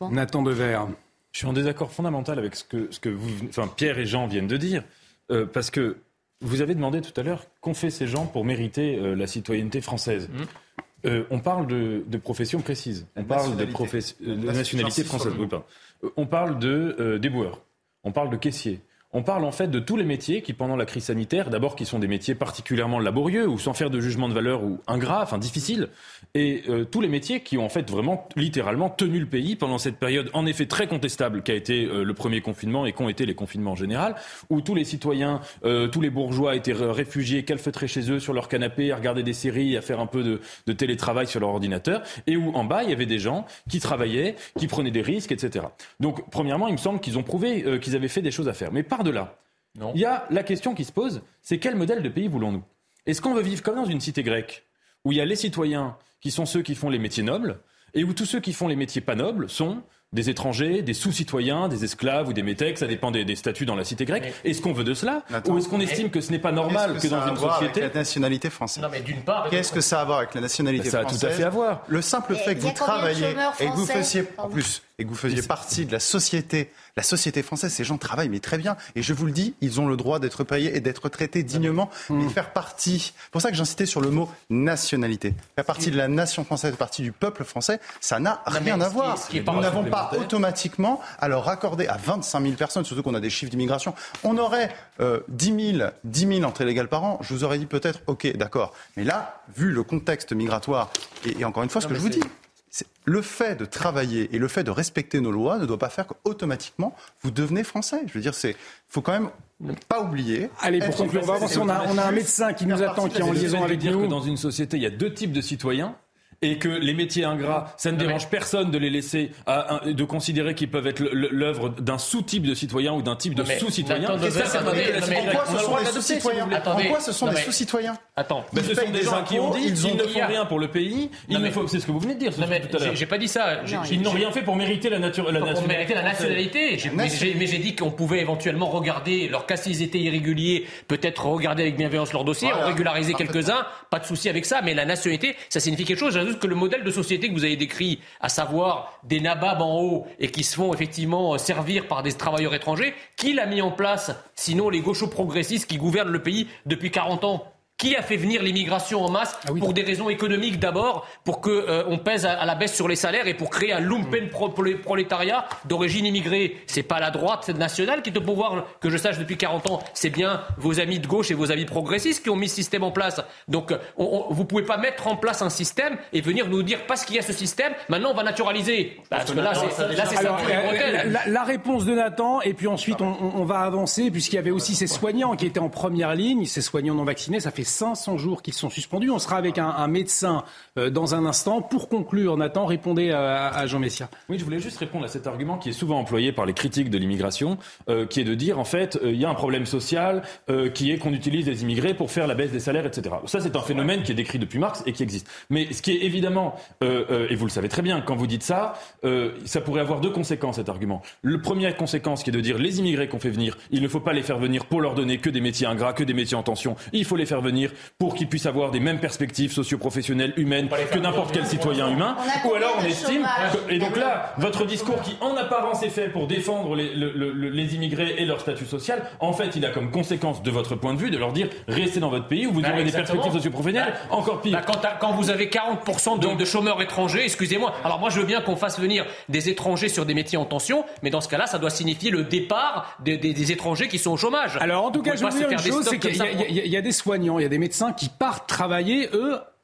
Nathan Devers. Je suis en désaccord fondamental avec ce que, ce que vous, enfin, Pierre et Jean viennent de dire, euh, parce que vous avez demandé tout à l'heure qu'ont fait ces gens pour mériter euh, la citoyenneté française. Mmh. Euh, on parle de, de professions précises. On parle de, professe- de nationalité française. Oui, pardon. On parle de euh, déboueurs. On parle de caissiers. On parle en fait de tous les métiers qui, pendant la crise sanitaire, d'abord qui sont des métiers particulièrement laborieux ou sans faire de jugement de valeur ou ingrats, enfin difficiles, et euh, tous les métiers qui ont en fait vraiment, littéralement, tenu le pays pendant cette période en effet très contestable qu'a été euh, le premier confinement et qu'ont été les confinements en général, où tous les citoyens, euh, tous les bourgeois étaient réfugiés, calfeutrés chez eux sur leur canapé, à regarder des séries, à faire un peu de, de télétravail sur leur ordinateur, et où en bas il y avait des gens qui travaillaient, qui prenaient des risques, et cetera. Donc premièrement, il me semble qu'ils ont prouvé euh, qu'ils avaient fait des choses à faire. Mais par de là, il y a la question qui se pose, c'est quel modèle de pays voulons-nous ? Est-ce qu'on veut vivre comme dans une cité grecque, où il y a les citoyens qui sont ceux qui font les métiers nobles, et où tous ceux qui font les métiers pas nobles sont des étrangers, des sous-citoyens, des esclaves ou des métèques, ça dépend des, des statuts dans la cité grecque. Mais est-ce qu'on veut de cela ? Attends, ou est-ce qu'on estime que ce n'est pas normal que, que dans une société... Avec la nationalité française. Non, mais d'une part... Qu'est-ce que ça a à voir avec la nationalité ça française ? Ça a tout à fait à voir. Le simple fait que vous travailliez et que vous fassiez... En plus, et que vous faisiez partie de la société, la société française, ces gens travaillent, mais très bien. Et je vous le dis, ils ont le droit d'être payés et d'être traités dignement, mais faire partie... C'est pour ça que j'insistais sur le mot nationalité. Faire partie de la nation française, faire partie du peuple français, ça n'a rien à voir. Nous n'avons pas automatiquement à leur accorder à vingt-cinq mille personnes, surtout qu'on a des chiffres d'immigration, on aurait euh, dix mille entrées légales par an, je vous aurais dit peut-être, ok, d'accord. Mais là, vu le contexte migratoire, et, et encore une fois, ce non, que je vous dis, c'est le fait de travailler et le fait de respecter nos lois ne doit pas faire qu'automatiquement, vous devenez français. Je veux dire, c'est faut quand même pas oublier. Allez, pour conclure, on va avancer. On a, on a un médecin qui nous attend, qui est en liaison avec dire nous. Que dans une société, il y a deux types de citoyens. Et que les métiers ingrats, ça ne non dérange mais... personne de les laisser, à, à, de considérer qu'ils peuvent être l'œuvre d'un sous-type de citoyen ou d'un type de sous-citoyen. Et ça, c'est pourquoi ce sont des sous-citoyens ? Pourquoi ce sont des sous-citoyens ? Attends, mais ce sont des gens qui ont dit ils ne font rien pour le pays. C'est ce que vous venez de dire tout à l'heure. J'ai pas dit ça. Ils n'ont rien fait pour mériter la nationalité. Mais j'ai dit qu'on pouvait éventuellement regarder leur cas s'ils étaient irréguliers, peut-être regarder avec bienveillance leur dossier, en régulariser quelques-uns. Pas de souci avec ça. Mais la nationalité, ça signifie quelque chose. Que le modèle de société que vous avez décrit, à savoir des nababs en haut et qui se font effectivement servir par des travailleurs étrangers, qui l'a mis en place, sinon les gauchos progressistes qui gouvernent le pays depuis quarante ans ? Qui a fait venir l'immigration en masse ah oui. pour des raisons économiques d'abord, pour qu'on euh, pèse à, à la baisse sur les salaires et pour créer un lumpen pro- prolétariat d'origine immigrée. C'est pas la droite nationale qui est au pouvoir, que je sache depuis quarante ans. C'est bien vos amis de gauche et vos amis progressistes qui ont mis ce système en place. Donc on, on, vous pouvez pas mettre en place un système et venir nous dire parce qu'il y a ce système, maintenant on va naturaliser. Parce que là, c'est, là, c'est Alors, ça. Euh, la, la réponse de Nathan, et puis ensuite on, on va avancer, puisqu'il y avait aussi ces soignants qui étaient en première ligne, ces soignants non vaccinés, ça fait cinq cents jours qu'ils sont suspendus. On sera avec un, un médecin euh, dans un instant. Pour conclure, Nathan, répondez à, à Jean Messia. Oui, je voulais juste répondre à cet argument qui est souvent employé par les critiques de l'immigration, euh, qui est de dire, en fait, il euh, y a un problème social euh, qui est qu'on utilise les immigrés pour faire la baisse des salaires, et cetera. Ça, c'est un phénomène qui est décrit depuis Marx et qui existe. Mais ce qui est évidemment, euh, euh, et vous le savez très bien, quand vous dites ça, euh, ça pourrait avoir deux conséquences, cet argument. Le première conséquence qui est de dire, les immigrés qu'on fait venir, il ne faut pas les faire venir pour leur donner que des métiers ingrats, que des métiers en tension. Il faut les faire venir pour qu'ils puissent avoir des mêmes perspectives socio-professionnelles humaines que n'importe quel citoyen humain. Ou alors on estime que, et donc là, votre discours qui en apparence est fait pour défendre les, le, le, les immigrés et leur statut social, en fait il a comme conséquence de votre point de vue de leur dire restez dans votre pays où vous bah, aurez exactement. des perspectives socio-professionnelles bah, encore pire. Bah, quand, quand vous avez quarante pour cent de, donc, de chômeurs étrangers, excusez-moi, alors moi je veux bien qu'on fasse venir des étrangers sur des métiers en tension, mais dans ce cas-là ça doit signifier le départ des, des, des étrangers qui sont au chômage. Alors en tout cas je veux dire une chose, c'est qu'il y, y, y a des soignants, il y a des médecins qui partent travailler, eux,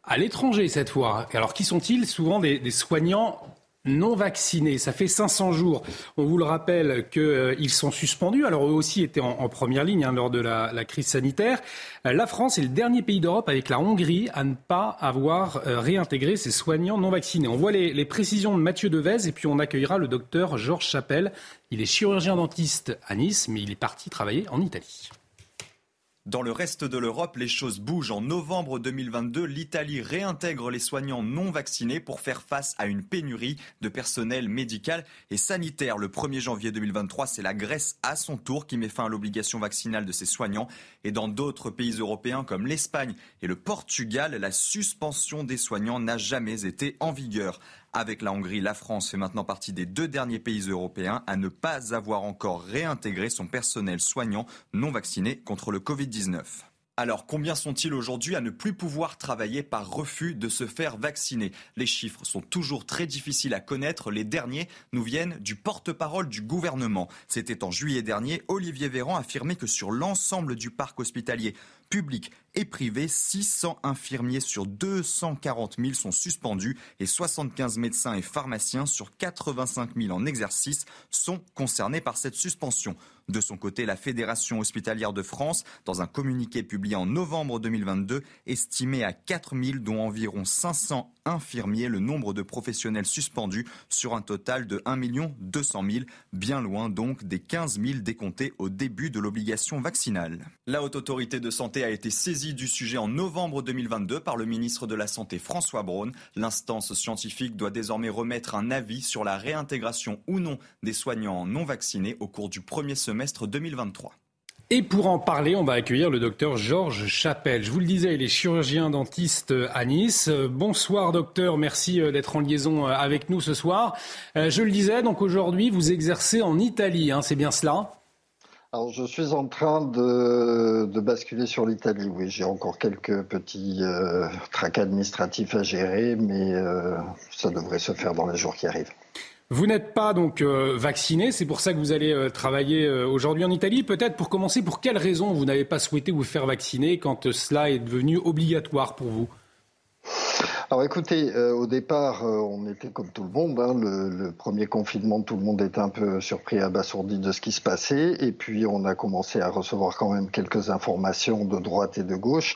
à l'étranger cette fois. Alors qui sont-ils ? Souvent des, des soignants non vaccinés. Ça fait cinq cents jours. On vous le rappelle qu'ils euh, sont suspendus. Alors eux aussi étaient en, en première ligne hein, lors de la, la crise sanitaire. Euh, la France est le dernier pays d'Europe avec la Hongrie à ne pas avoir euh, réintégré ses soignants non vaccinés. On voit les, les précisions de Mathieu Devez et puis on accueillera le docteur Georges Chapelle. Il est chirurgien dentiste à Nice, mais il est parti travailler en Italie. Dans le reste de l'Europe, les choses bougent. En novembre deux mille vingt-deux, l'Italie réintègre les soignants non vaccinés pour faire face à une pénurie de personnel médical et sanitaire. Le premier janvier deux mille vingt-trois, c'est la Grèce à son tour qui met fin à l'obligation vaccinale de ses soignants. Et dans d'autres pays européens comme l'Espagne et le Portugal, la suspension des soignants n'a jamais été en vigueur. Avec la Hongrie, la France fait maintenant partie des deux derniers pays européens à ne pas avoir encore réintégré son personnel soignant non vacciné contre le covid dix-neuf. Alors, combien sont-ils aujourd'hui à ne plus pouvoir travailler par refus de se faire vacciner ? Les chiffres sont toujours très difficiles à connaître. Les derniers nous viennent du porte-parole du gouvernement. C'était en juillet dernier, Olivier Véran affirmait que sur l'ensemble du parc hospitalier public et privé, six cents infirmiers sur deux cent quarante mille sont suspendus et soixante-quinze médecins et pharmaciens sur quatre-vingt-cinq mille en exercice sont concernés par cette suspension. De son côté, la Fédération hospitalière de France, dans un communiqué publié en novembre deux mille vingt-deux, estimait à quatre mille, dont environ cinq cents infirmiers, le nombre de professionnels suspendus sur un total de un million deux cent mille, bien loin donc des quinze mille décomptés au début de l'obligation vaccinale. La Haute Autorité de Santé a été saisie du sujet en novembre deux mille vingt-deux par le ministre de la Santé François Braun. L'instance scientifique doit désormais remettre un avis sur la réintégration ou non des soignants non vaccinés au cours du premier semestre deux mille vingt-trois. Et pour en parler, on va accueillir le docteur Georges Chapelle. Je vous le disais, il est chirurgien dentiste à Nice. Bonsoir docteur, merci d'être en liaison avec nous ce soir. Je le disais, donc aujourd'hui, vous exercez en Italie, hein, c'est bien cela ? Alors, je suis en train de, de basculer sur l'Italie, oui. J'ai encore quelques petits euh, tracas administratifs à gérer, mais euh, ça devrait se faire dans les jours qui arrivent. Vous n'êtes pas donc euh, vacciné, c'est pour ça que vous allez euh, travailler euh, aujourd'hui en Italie. Peut-être pour commencer, pour quelles raisons vous n'avez pas souhaité vous faire vacciner quand euh, cela est devenu obligatoire pour vous ? Alors écoutez, euh, au départ, euh, on était comme tout le monde. Hein, le, le premier confinement, tout le monde était un peu surpris et abasourdi de ce qui se passait. Et puis on a commencé à recevoir quand même quelques informations de droite et de gauche.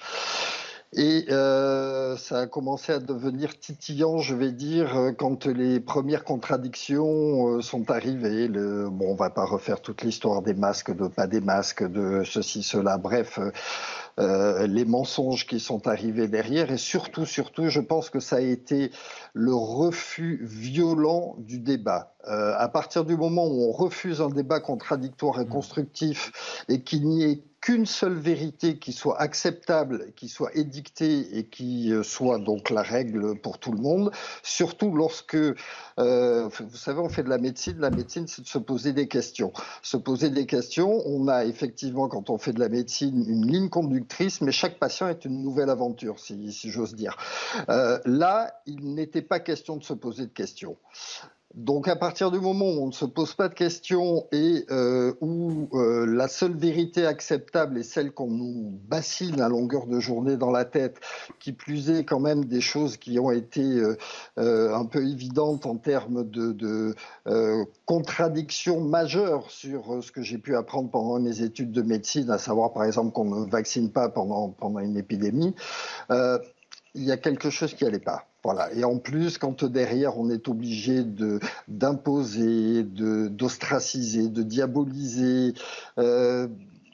Et euh, ça a commencé à devenir titillant, je vais dire, quand les premières contradictions euh, sont arrivées. Le, bon, on va pas refaire toute l'histoire des masques, de pas des masques, de ceci, cela, bref... Euh, Euh, les mensonges qui sont arrivés derrière et surtout, surtout, je pense que ça a été le refus violent du débat. Euh, à partir du moment où on refuse un débat contradictoire et constructif et qu'il n'y ait qu'une seule vérité qui soit acceptable, qui soit édictée et qui soit donc la règle pour tout le monde, surtout lorsque, euh, vous savez, on fait de la médecine, la médecine c'est de se poser des questions. Se poser des questions, on a effectivement quand on fait de la médecine une ligne conductrice, mais chaque patient est une nouvelle aventure, si, si j'ose dire. Euh, là, il n'était pas question de se poser de questions. Donc à partir du moment où on ne se pose pas de questions et euh, où euh, la seule vérité acceptable est celle qu'on nous bassine à longueur de journée dans la tête, qui plus est quand même des choses qui ont été euh, euh, un peu évidentes en termes de, de euh, contradictions majeures sur euh, ce que j'ai pu apprendre pendant mes études de médecine, à savoir par exemple qu'on ne vaccine pas pendant, pendant une épidémie, euh, il y a quelque chose qui n'allait pas. Voilà. Et en plus, quand derrière on est obligé de d'imposer, de d'ostraciser, de diaboliser euh,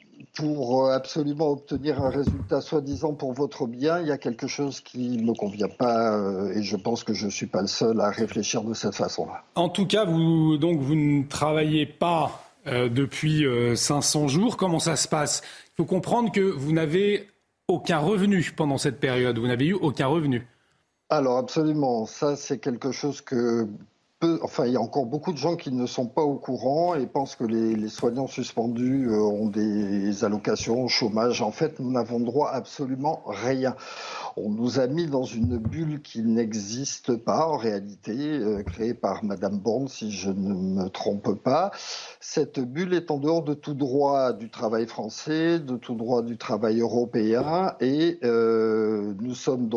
pour absolument obtenir un résultat soi-disant pour votre bien, il y a quelque chose qui ne me convient pas euh, et je pense que je ne suis pas le seul à réfléchir de cette façon-là. En tout cas, vous donc vous ne travaillez pas euh, depuis euh, cinq cents jours. Comment ça se passe ? Il faut comprendre que vous n'avez aucun revenu pendant cette période. Vous n'avez eu aucun revenu. Alors absolument, ça c'est quelque chose que peu, enfin il y a encore beaucoup de gens qui ne sont pas au courant et pensent que les, les soignants suspendus euh, ont des allocations au chômage. En fait, nous n'avons droit à absolument rien. On nous a mis dans une bulle qui n'existe pas en réalité, euh, créée par Madame Borne, si je ne me trompe pas. Cette bulle est en dehors de tout droit du travail français, de tout droit du travail européen et euh, nous sommes donc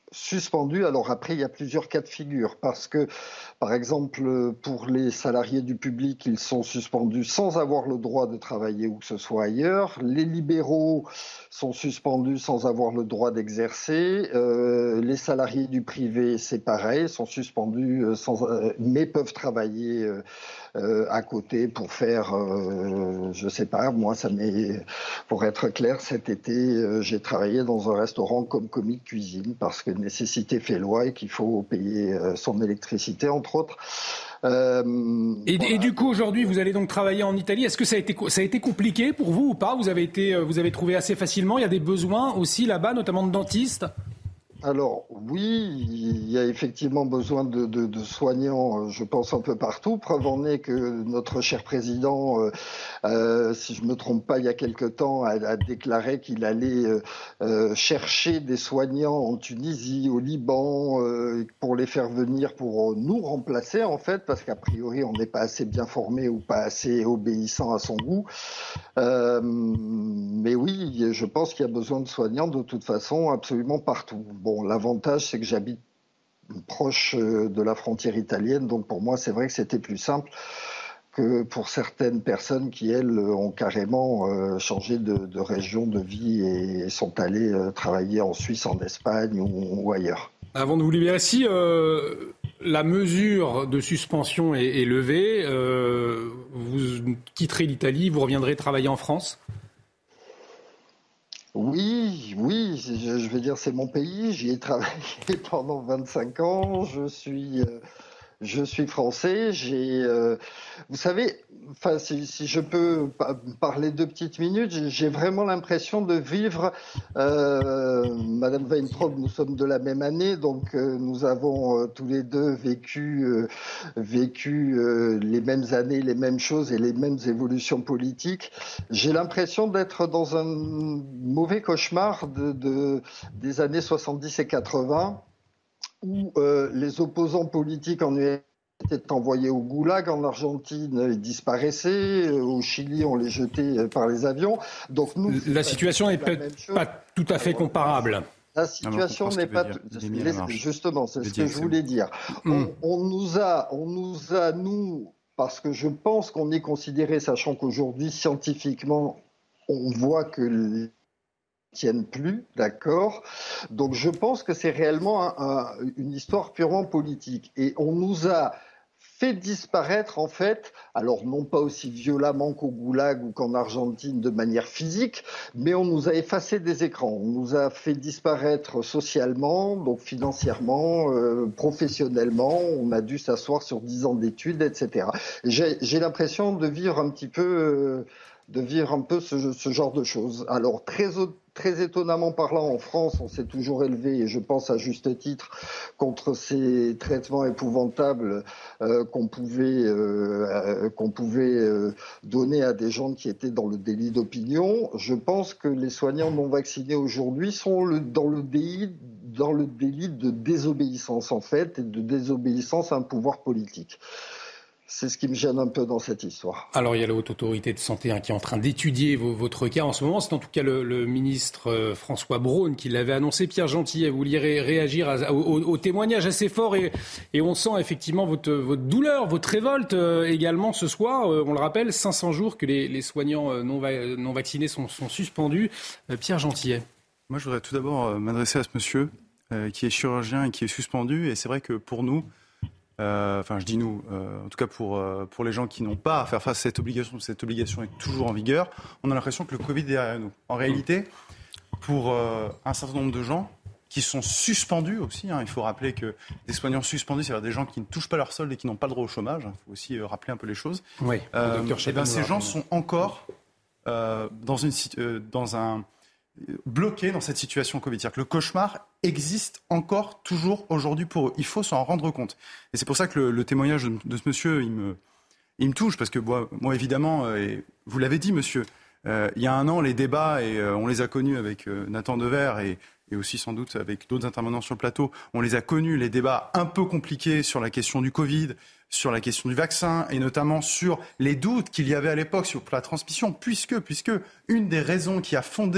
suspendus. Alors après, il y a plusieurs cas de figure parce que, par exemple, pour les salariés du public, ils sont suspendus sans avoir le droit de travailler où que ce soit ailleurs. Les libéraux sont suspendus sans avoir le droit d'exercer. Euh, les salariés du privé, c'est pareil, sont suspendus sans, euh, mais peuvent travailler euh, euh, à côté pour faire, euh, je sais pas, moi, ça m'est, pour être clair, cet été, euh, j'ai travaillé dans un restaurant comme commis de cuisine parce que nécessité fait loi et qu'il faut payer euh, son électricité, entre autres. Euh, et, voilà. et du coup, aujourd'hui, vous allez donc travailler en Italie. Est-ce que ça a été, ça a été compliqué pour vous ou pas ? Vous avez été, vous avez trouvé assez facilement. Il y a des besoins aussi là-bas, notamment de dentistes. Alors oui, il y a effectivement besoin de, de, de soignants, je pense un peu partout. Preuve en est que notre cher président, euh, euh, si je me trompe pas, il y a quelque temps, a, a déclaré qu'il allait euh, euh, chercher des soignants en Tunisie, au Liban, euh, pour les faire venir, pour nous remplacer en fait, parce qu'a priori on n'est pas assez bien formé ou pas assez obéissant à son goût. Euh, mais oui, je pense qu'il y a besoin de soignants de toute façon absolument partout. Bon, l'avantage, c'est que j'habite proche de la frontière italienne, donc pour moi, c'est vrai que c'était plus simple que pour certaines personnes qui, elles, ont carrément euh, changé de, de région de vie et sont allées euh, travailler en Suisse, en Espagne ou, ou ailleurs. Avant de vous libérer, si euh, la mesure de suspension est, est levée, euh, vous quitterez l'Italie, vous reviendrez travailler en France ? Oui, oui, je, je vais dire c'est mon pays, j'y ai travaillé pendant vingt-cinq ans, je suis, euh, je suis français, j'ai, euh, vous savez, enfin si, si je peux pa- parler deux petites minutes, j'ai, j'ai vraiment l'impression de vivre, euh, Madame Weintraub, nous sommes de la même année, donc euh, nous avons euh, tous les deux vécu, euh, vécu euh, les mêmes années, les mêmes choses et les mêmes évolutions politiques. J'ai l'impression d'être dans un mauvais cauchemar de, de, des années soixante-dix et quatre-vingts où euh, les opposants politiques en U S étaient envoyés au goulag, en Argentine ils disparaissaient, au Chili on les jetait par les avions. Donc nous, la situation n'est peut-être pas tout à fait Alors, comparable. La situation n'est pas tout... justement, c'est ce que je voulais dire. Mm. On, on nous a, on nous a nous, parce que je pense qu'on est considéré, sachant qu'aujourd'hui scientifiquement on voit que les tiennent plus, d'accord. Donc je pense que c'est réellement un, un, une histoire purement politique. Et on nous a fait disparaître, en fait, alors non pas aussi violemment qu'au Goulag ou qu'en Argentine de manière physique, mais on nous a effacé des écrans. On nous a fait disparaître socialement, donc financièrement, euh, professionnellement. On a dû s'asseoir sur dix ans d'études, et cetera. J'ai, j'ai l'impression de vivre un petit peu... Euh, de vivre un peu ce, ce genre de choses. Alors, très, très étonnamment parlant, en France, on s'est toujours élevé, et je pense à juste titre, contre ces traitements épouvantables euh, qu'on pouvait, euh, qu'on pouvait euh, donner à des gens qui étaient dans le délit d'opinion. Je pense que les soignants non vaccinés aujourd'hui sont le, dans le délit, dans le délit de désobéissance, en fait, et de désobéissance à un pouvoir politique. C'est ce qui me gêne un peu dans cette histoire. Alors, il y a la Haute Autorité de Santé hein, qui est en train d'étudier vos, votre cas en ce moment. C'est en tout cas le, le ministre euh, François Braun qui l'avait annoncé. Pierre Gentillet, vous vouliez ré, réagir à, au, au témoignage assez fort et, et on sent effectivement votre, votre douleur, votre révolte euh, également ce soir. Euh, on le rappelle, cinq cents jours que les, les soignants euh, non, va, non vaccinés sont, sont suspendus. Euh, Pierre Gentillet. Moi, je voudrais tout d'abord euh, m'adresser à ce monsieur euh, qui est chirurgien et qui est suspendu. Et c'est vrai que pour nous, Euh, enfin, je dis nous, euh, en tout cas pour, euh, pour les gens qui n'ont pas à faire face à cette obligation, cette obligation est toujours en vigueur, on a l'impression que le Covid est derrière nous. En réalité, pour euh, un certain nombre de gens qui sont suspendus aussi, hein, il faut rappeler que des soignants suspendus, c'est-à-dire des gens qui ne touchent pas leur solde et qui n'ont pas le droit au chômage, il faut aussi euh, rappeler un peu les choses, oui, euh, et ben, ces gens sont encore euh, dans, une, euh, dans un... bloqués dans cette situation Covid. C'est-à-dire que le cauchemar existe encore, toujours aujourd'hui pour eux. Il faut s'en rendre compte. Et c'est pour ça que le, le témoignage de, de ce monsieur, il me, il me touche, parce que moi, moi évidemment, et vous l'avez dit, monsieur, euh, il y a un an, les débats, et euh, on les a connus avec euh, Nathan Devers, et, et aussi sans doute avec d'autres intervenants sur le plateau, on les a connus, les débats un peu compliqués sur la question du Covid, sur la question du vaccin, et notamment sur les doutes qu'il y avait à l'époque sur la transmission, puisque, puisque une des raisons qui a fondé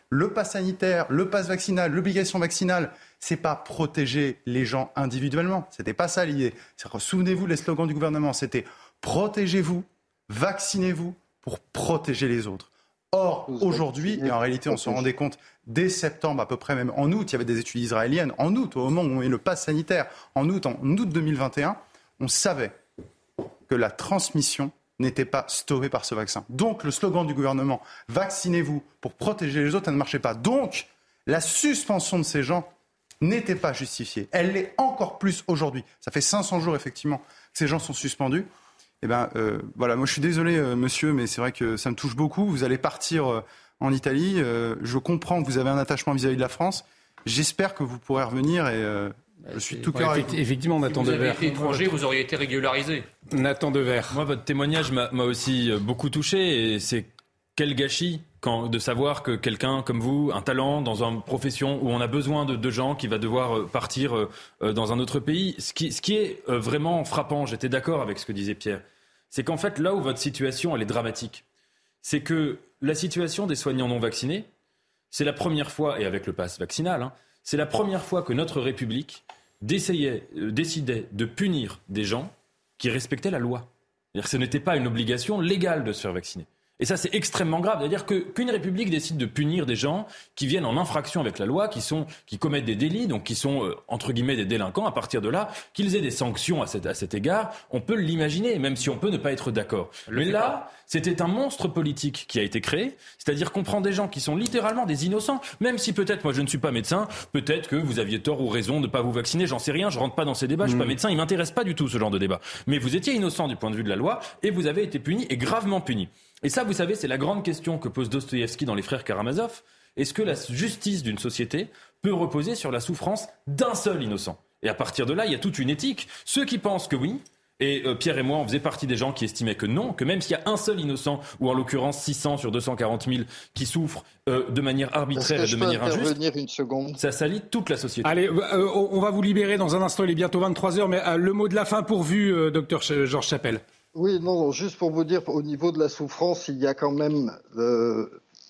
Le pass sanitaire, le pass vaccinal, l'obligation vaccinale, c'est pas protéger les gens individuellement. C'était pas ça l'idée. Souvenez-vous, les slogans du gouvernement, c'était protégez-vous, vaccinez-vous pour protéger les autres. Or, aujourd'hui, et en réalité, on se rendait compte dès septembre, à peu près même en août, il y avait des études israéliennes, en août, au moment où on met le pass sanitaire, en août, en août deux mille vingt et un, on savait que la transmission n'était pas stoppée par ce vaccin. Donc, le slogan du gouvernement, vaccinez-vous pour protéger les autres, ça ne marchait pas. Donc, la suspension de ces gens n'était pas justifiée. Elle l'est encore plus aujourd'hui. Ça fait cinq cents jours, effectivement, que ces gens sont suspendus. Eh ben, euh, voilà, moi je suis désolé, euh, monsieur, mais c'est vrai que ça me touche beaucoup. Vous allez partir euh, en Italie. Euh, je comprends que vous avez un attachement vis-à-vis de la France. J'espère que vous pourrez revenir et euh, je suis de tout cœur avec vous. Effectivement, Nathan si vous Devers. avez été étranger, vous auriez été régularisé. Nathan Devers. Moi, votre témoignage m'a, m'a aussi beaucoup touché et c'est quel gâchis quand, de savoir que quelqu'un comme vous, un talent dans une profession où on a besoin de, de gens qui va devoir partir euh, dans un autre pays. Ce qui, ce qui est euh, vraiment frappant, j'étais d'accord avec ce que disait Pierre, c'est qu'en fait, là où votre situation, elle est dramatique, c'est que la situation des soignants non vaccinés, c'est la première fois, et avec le pass vaccinal, hein, c'est la première fois que notre République décidait, euh, décidait de punir des gens qui respectaient la loi. C'est-à-dire que ce n'était pas une obligation légale de se faire vacciner. Et ça, c'est extrêmement grave. C'est-à-dire que, qu'une République décide de punir des gens qui viennent en infraction avec la loi, qui, sont, qui commettent des délits, donc qui sont, euh, entre guillemets, des délinquants, à partir de là, qu'ils aient des sanctions à cet, à cet égard, on peut l'imaginer, même si on peut ne pas être d'accord. Mais là, pas. C'était un monstre politique qui a été créé, c'est-à-dire qu'on prend des gens qui sont littéralement des innocents, même si peut-être, moi je ne suis pas médecin, peut-être que vous aviez tort ou raison de ne pas vous vacciner, j'en sais rien, je rentre pas dans ces débats, je suis mmh. pas médecin, il m'intéresse pas du tout ce genre de débat. Mais vous étiez innocent du point de vue de la loi, et vous avez été puni, et gravement puni. Et ça, vous savez, c'est la grande question que pose Dostoïevski dans Les Frères Karamazov. Est-ce que la justice d'une société peut reposer sur la souffrance d'un seul innocent ? Et à partir de là, il y a toute une éthique. Ceux qui pensent que oui, et euh, Pierre et moi, on faisait partie des gens qui estimaient que non, que même s'il y a un seul innocent, ou en l'occurrence six cents sur deux cent quarante mille qui souffrent euh, de manière arbitraire et de manière injuste, une seconde ça salit toute la société. Allez, euh, on va vous libérer dans un instant, il est bientôt vingt-trois heures, mais euh, le mot de la fin pourvu, euh, docteur Ch- Georges Chapelle. Oui, non, non, juste pour vous dire, au niveau de la souffrance, il y a quand même euh,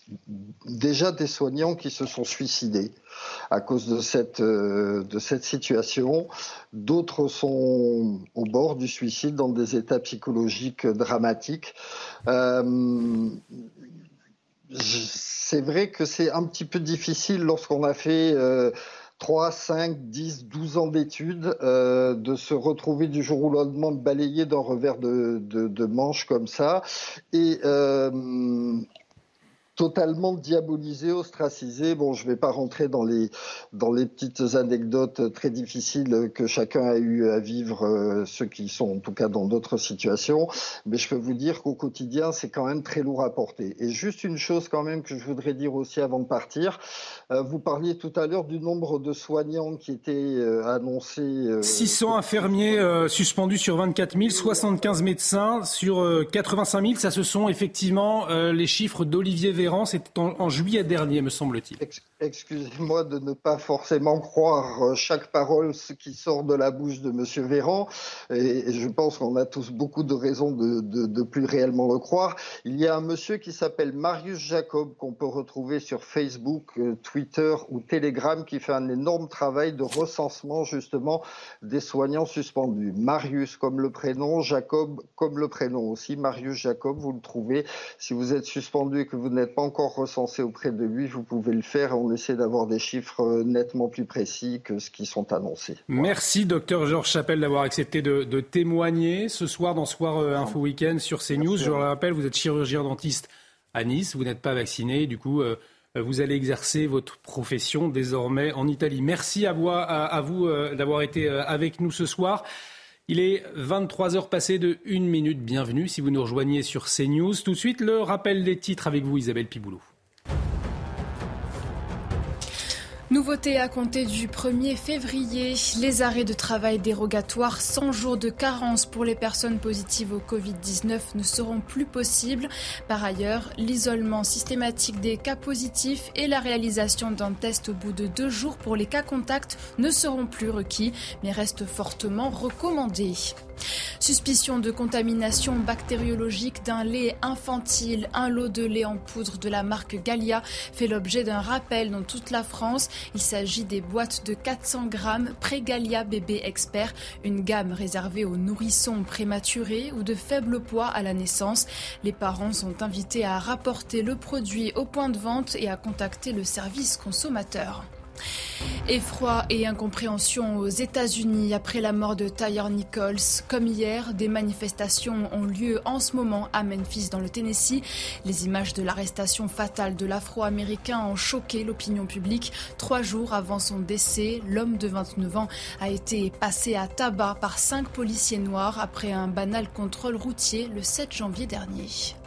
déjà des soignants qui se sont suicidés à cause de cette, euh, de cette situation. D'autres sont au bord du suicide dans des états psychologiques dramatiques. Euh, c'est vrai que c'est un petit peu difficile lorsqu'on a fait... Euh, trois, cinq, dix, douze ans d'études, euh, de se retrouver du jour au lendemain balayé d'un revers de, de, de manche comme ça, et euh, totalement diabolisé, ostracisé. Bon, je ne vais pas rentrer dans les, dans les petites anecdotes très difficiles que chacun a eu à vivre, euh, ceux qui sont en tout cas dans d'autres situations, mais je peux vous dire qu'au quotidien, c'est quand même très lourd à porter. Et juste une chose quand même que je voudrais dire aussi avant de partir, euh, vous parliez tout à l'heure du nombre de soignants qui étaient euh, annoncés. Euh, six cents infirmiers euh, suspendus sur vingt-quatre mille, soixante-quinze médecins sur euh, quatre-vingt-cinq mille, ça ce sont effectivement euh, les chiffres d'Olivier Véran. C'était en, en juillet dernier, me semble-t-il. Excusez-moi de ne pas forcément croire chaque parole qui sort de la bouche de M. Véran, et, et je pense qu'on a tous beaucoup de raisons de, de, de plus réellement le croire. Il y a un monsieur qui s'appelle Marius Jacob, qu'on peut retrouver sur Facebook, Twitter ou Telegram, qui fait un énorme travail de recensement justement des soignants suspendus. Marius comme le prénom, Jacob comme le prénom aussi. Marius Jacob, vous le trouvez. Si vous êtes suspendu et que vous n'êtes pas encore recensé auprès de lui, vous pouvez le faire. On essaie d'avoir des chiffres nettement plus précis que ce qui sont annoncés. Voilà. Merci, docteur Georges Chapelle, d'avoir accepté de, de témoigner ce soir dans Soir euh, Info Week-end sur CNews. Je le rappelle, vous êtes chirurgien dentiste à Nice, vous n'êtes pas vacciné, du coup, euh, vous allez exercer votre profession désormais en Italie. Merci à vous, à, à vous euh, d'avoir été euh, avec nous ce soir. Il est vingt-trois heures passées de une minute. Bienvenue si vous nous rejoignez sur CNews. Tout de suite, le rappel des titres avec vous, Isabelle Piboulot. Nouveauté à compter du premier février, les arrêts de travail dérogatoires sans jour de carence pour les personnes positives au covid dix-neuf ne seront plus possibles. Par ailleurs, l'isolement systématique des cas positifs et la réalisation d'un test au bout de deux jours pour les cas contacts ne seront plus requis, mais restent fortement recommandés. Suspicion de contamination bactériologique d'un lait infantile. Un lot de lait en poudre de la marque Gallia fait l'objet d'un rappel dans toute la France. Il s'agit des boîtes de quatre cents grammes Pré-Gallia Bébé Expert, une gamme réservée aux nourrissons prématurés ou de faible poids à la naissance. Les parents sont invités à rapporter le produit au point de vente et à contacter le service consommateur. Effroi et incompréhension aux États-Unis après la mort de Tyre Nichols. Comme hier, des manifestations ont lieu en ce moment à Memphis dans le Tennessee. Les images de l'arrestation fatale de l'Afro-Américain ont choqué l'opinion publique. Trois jours avant son décès, l'homme de vingt-neuf ans a été passé à tabac par cinq policiers noirs après un banal contrôle routier le sept janvier dernier.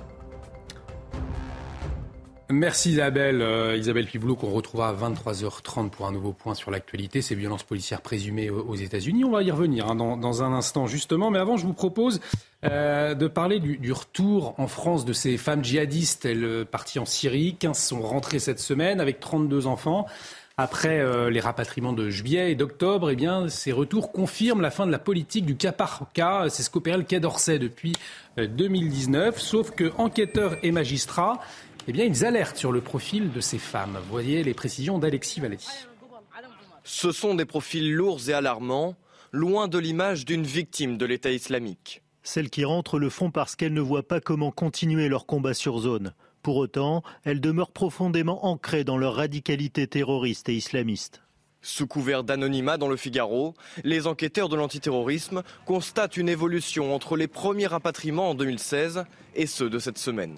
Merci Isabelle. Euh, Isabelle Piboulot qu'on retrouvera à vingt-trois heures trente pour un nouveau point sur l'actualité, ces violences policières présumées aux États-Unis. On va y revenir hein, dans, dans un instant justement, mais avant je vous propose euh, de parler du, du retour en France de ces femmes djihadistes. Elles euh, parties en Syrie, quinze sont rentrées cette semaine avec trente-deux enfants. Après euh, les rapatriements de juillet et d'octobre, eh bien, ces retours confirment la fin de la politique du cas par cas. C'est ce qu'opérait le Quai d'Orsay depuis euh, deux mille dix-neuf, sauf que enquêteurs et magistrats, eh bien, ils alertent sur le profil de ces femmes. Voyez les précisions d'Alexis Vallée. Ce sont des profils lourds et alarmants, loin de l'image d'une victime de l'État islamique. Celles qui rentrent le font parce qu'elles ne voient pas comment continuer leur combat sur zone. Pour autant, elles demeurent profondément ancrées dans leur radicalité terroriste et islamiste. Sous couvert d'anonymat dans le Figaro, les enquêteurs de l'antiterrorisme constatent une évolution entre les premiers rapatriements en deux mille seize et ceux de cette semaine.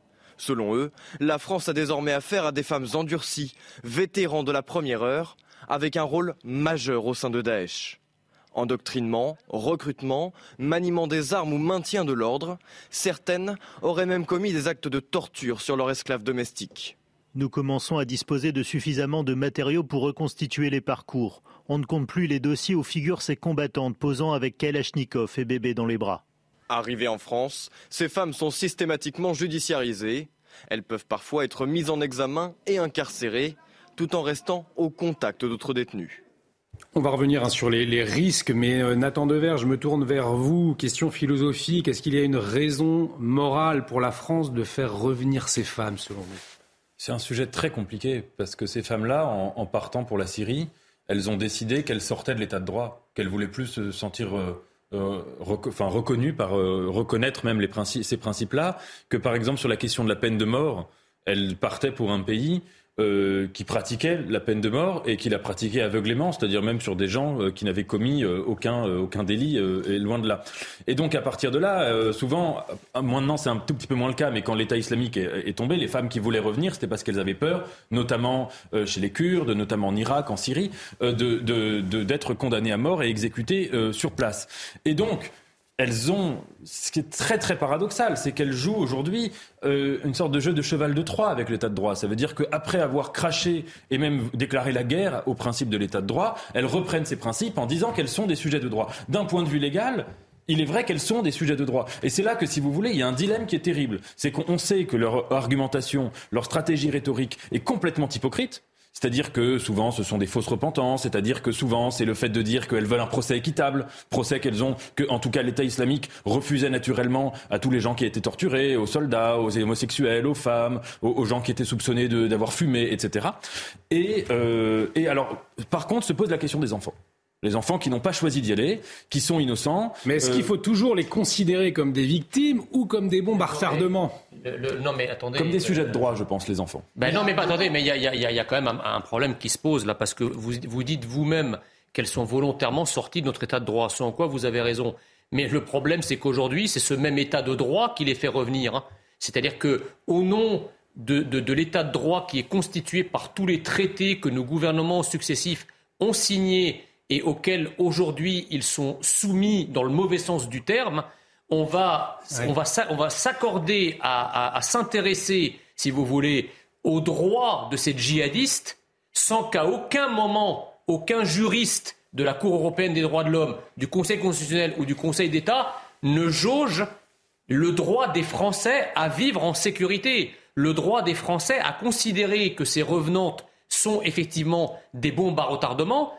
Selon eux, la France a désormais affaire à des femmes endurcies, vétérans de la première heure, avec un rôle majeur au sein de Daesh. Endoctrinement, recrutement, maniement des armes ou maintien de l'ordre, certaines auraient même commis des actes de torture sur leurs esclaves domestiques. Nous commençons à disposer de suffisamment de matériaux pour reconstituer les parcours. On ne compte plus les dossiers où figurent ces combattantes posant avec Kalachnikov et bébé dans les bras. Arrivées en France, ces femmes sont systématiquement judiciarisées. Elles peuvent parfois être mises en examen et incarcérées, tout en restant au contact d'autres détenus. On va revenir hein, sur les, les risques, mais euh, Nathan Dever, je me tourne vers vous. Question philosophique, est-ce qu'il y a une raison morale pour la France de faire revenir ces femmes, selon vous ? C'est un sujet très compliqué, parce que ces femmes-là, en, en partant pour la Syrie, elles ont décidé qu'elles sortaient de l'état de droit, qu'elles ne voulaient plus se sentir... Euh, Euh, reco- enfin, reconnu par euh, reconnaître même les principes, ces principes-là, que par exemple sur la question de la peine de mort, elle partait pour un pays euh, qui pratiquait la peine de mort et qui la pratiquait aveuglément, c'est-à-dire même sur des gens euh, qui n'avaient commis euh, aucun euh, aucun délit, euh, et loin de là. Et donc à partir de là, euh, souvent, euh, maintenant c'est un tout petit peu moins le cas, mais quand l'État islamique est, est tombé, les femmes qui voulaient revenir, c'était parce qu'elles avaient peur, notamment euh, chez les Kurdes, notamment en Irak, en Syrie, euh, de, de, de, d'être condamnées à mort et exécutées euh, sur place. Et donc elles ont, ce qui est très très paradoxal, c'est qu'elles jouent aujourd'hui euh, une sorte de jeu de cheval de Troie avec l'état de droit. Ça veut dire qu'après avoir craché et même déclaré la guerre au principe de l'état de droit, elles reprennent ces principes en disant qu'elles sont des sujets de droit. D'un point de vue légal, il est vrai qu'elles sont des sujets de droit. Et c'est là que, si vous voulez, il y a un dilemme qui est terrible. C'est qu'on sait que leur argumentation, leur stratégie rhétorique est complètement hypocrite. C'est-à-dire que souvent ce sont des fausses repentances, c'est-à-dire que souvent c'est le fait de dire qu'elles veulent un procès équitable, procès qu'elles ont, que en tout cas l'État islamique refusait naturellement à tous les gens qui étaient torturés, aux soldats, aux homosexuels, aux femmes, aux, aux gens qui étaient soupçonnés de, d'avoir fumé, et cetera. Et, euh, et alors, par contre, se pose la question des enfants. Les enfants qui n'ont pas choisi d'y aller, qui sont innocents. Mais est-ce euh... qu'il faut toujours les considérer comme des victimes ou comme des bombes à retardement ? Le, le, non mais attendez. Comme des sujets de droit, je pense, les enfants. Ben non mais bah, attendez, mais il y a, y, a, y a quand même un, un problème qui se pose là, parce que vous, vous dites vous-même qu'elles sont volontairement sorties de notre état de droit, sans quoi vous avez raison. Mais le problème, c'est qu'aujourd'hui, c'est ce même état de droit qui les fait revenir. Hein. C'est-à-dire qu'au nom de, de, de l'état de droit qui est constitué par tous les traités que nos gouvernements successifs ont signés et auxquels aujourd'hui ils sont soumis dans le mauvais sens du terme, on va, ouais. on va, on va s'accorder à, à, à s'intéresser, si vous voulez, aux droits de ces djihadistes sans qu'à aucun moment, aucun juriste de la Cour européenne des droits de l'homme, du Conseil constitutionnel ou du Conseil d'État ne jauge le droit des Français à vivre en sécurité, le droit des Français à considérer que ces revenantes sont effectivement des bombes à retardement,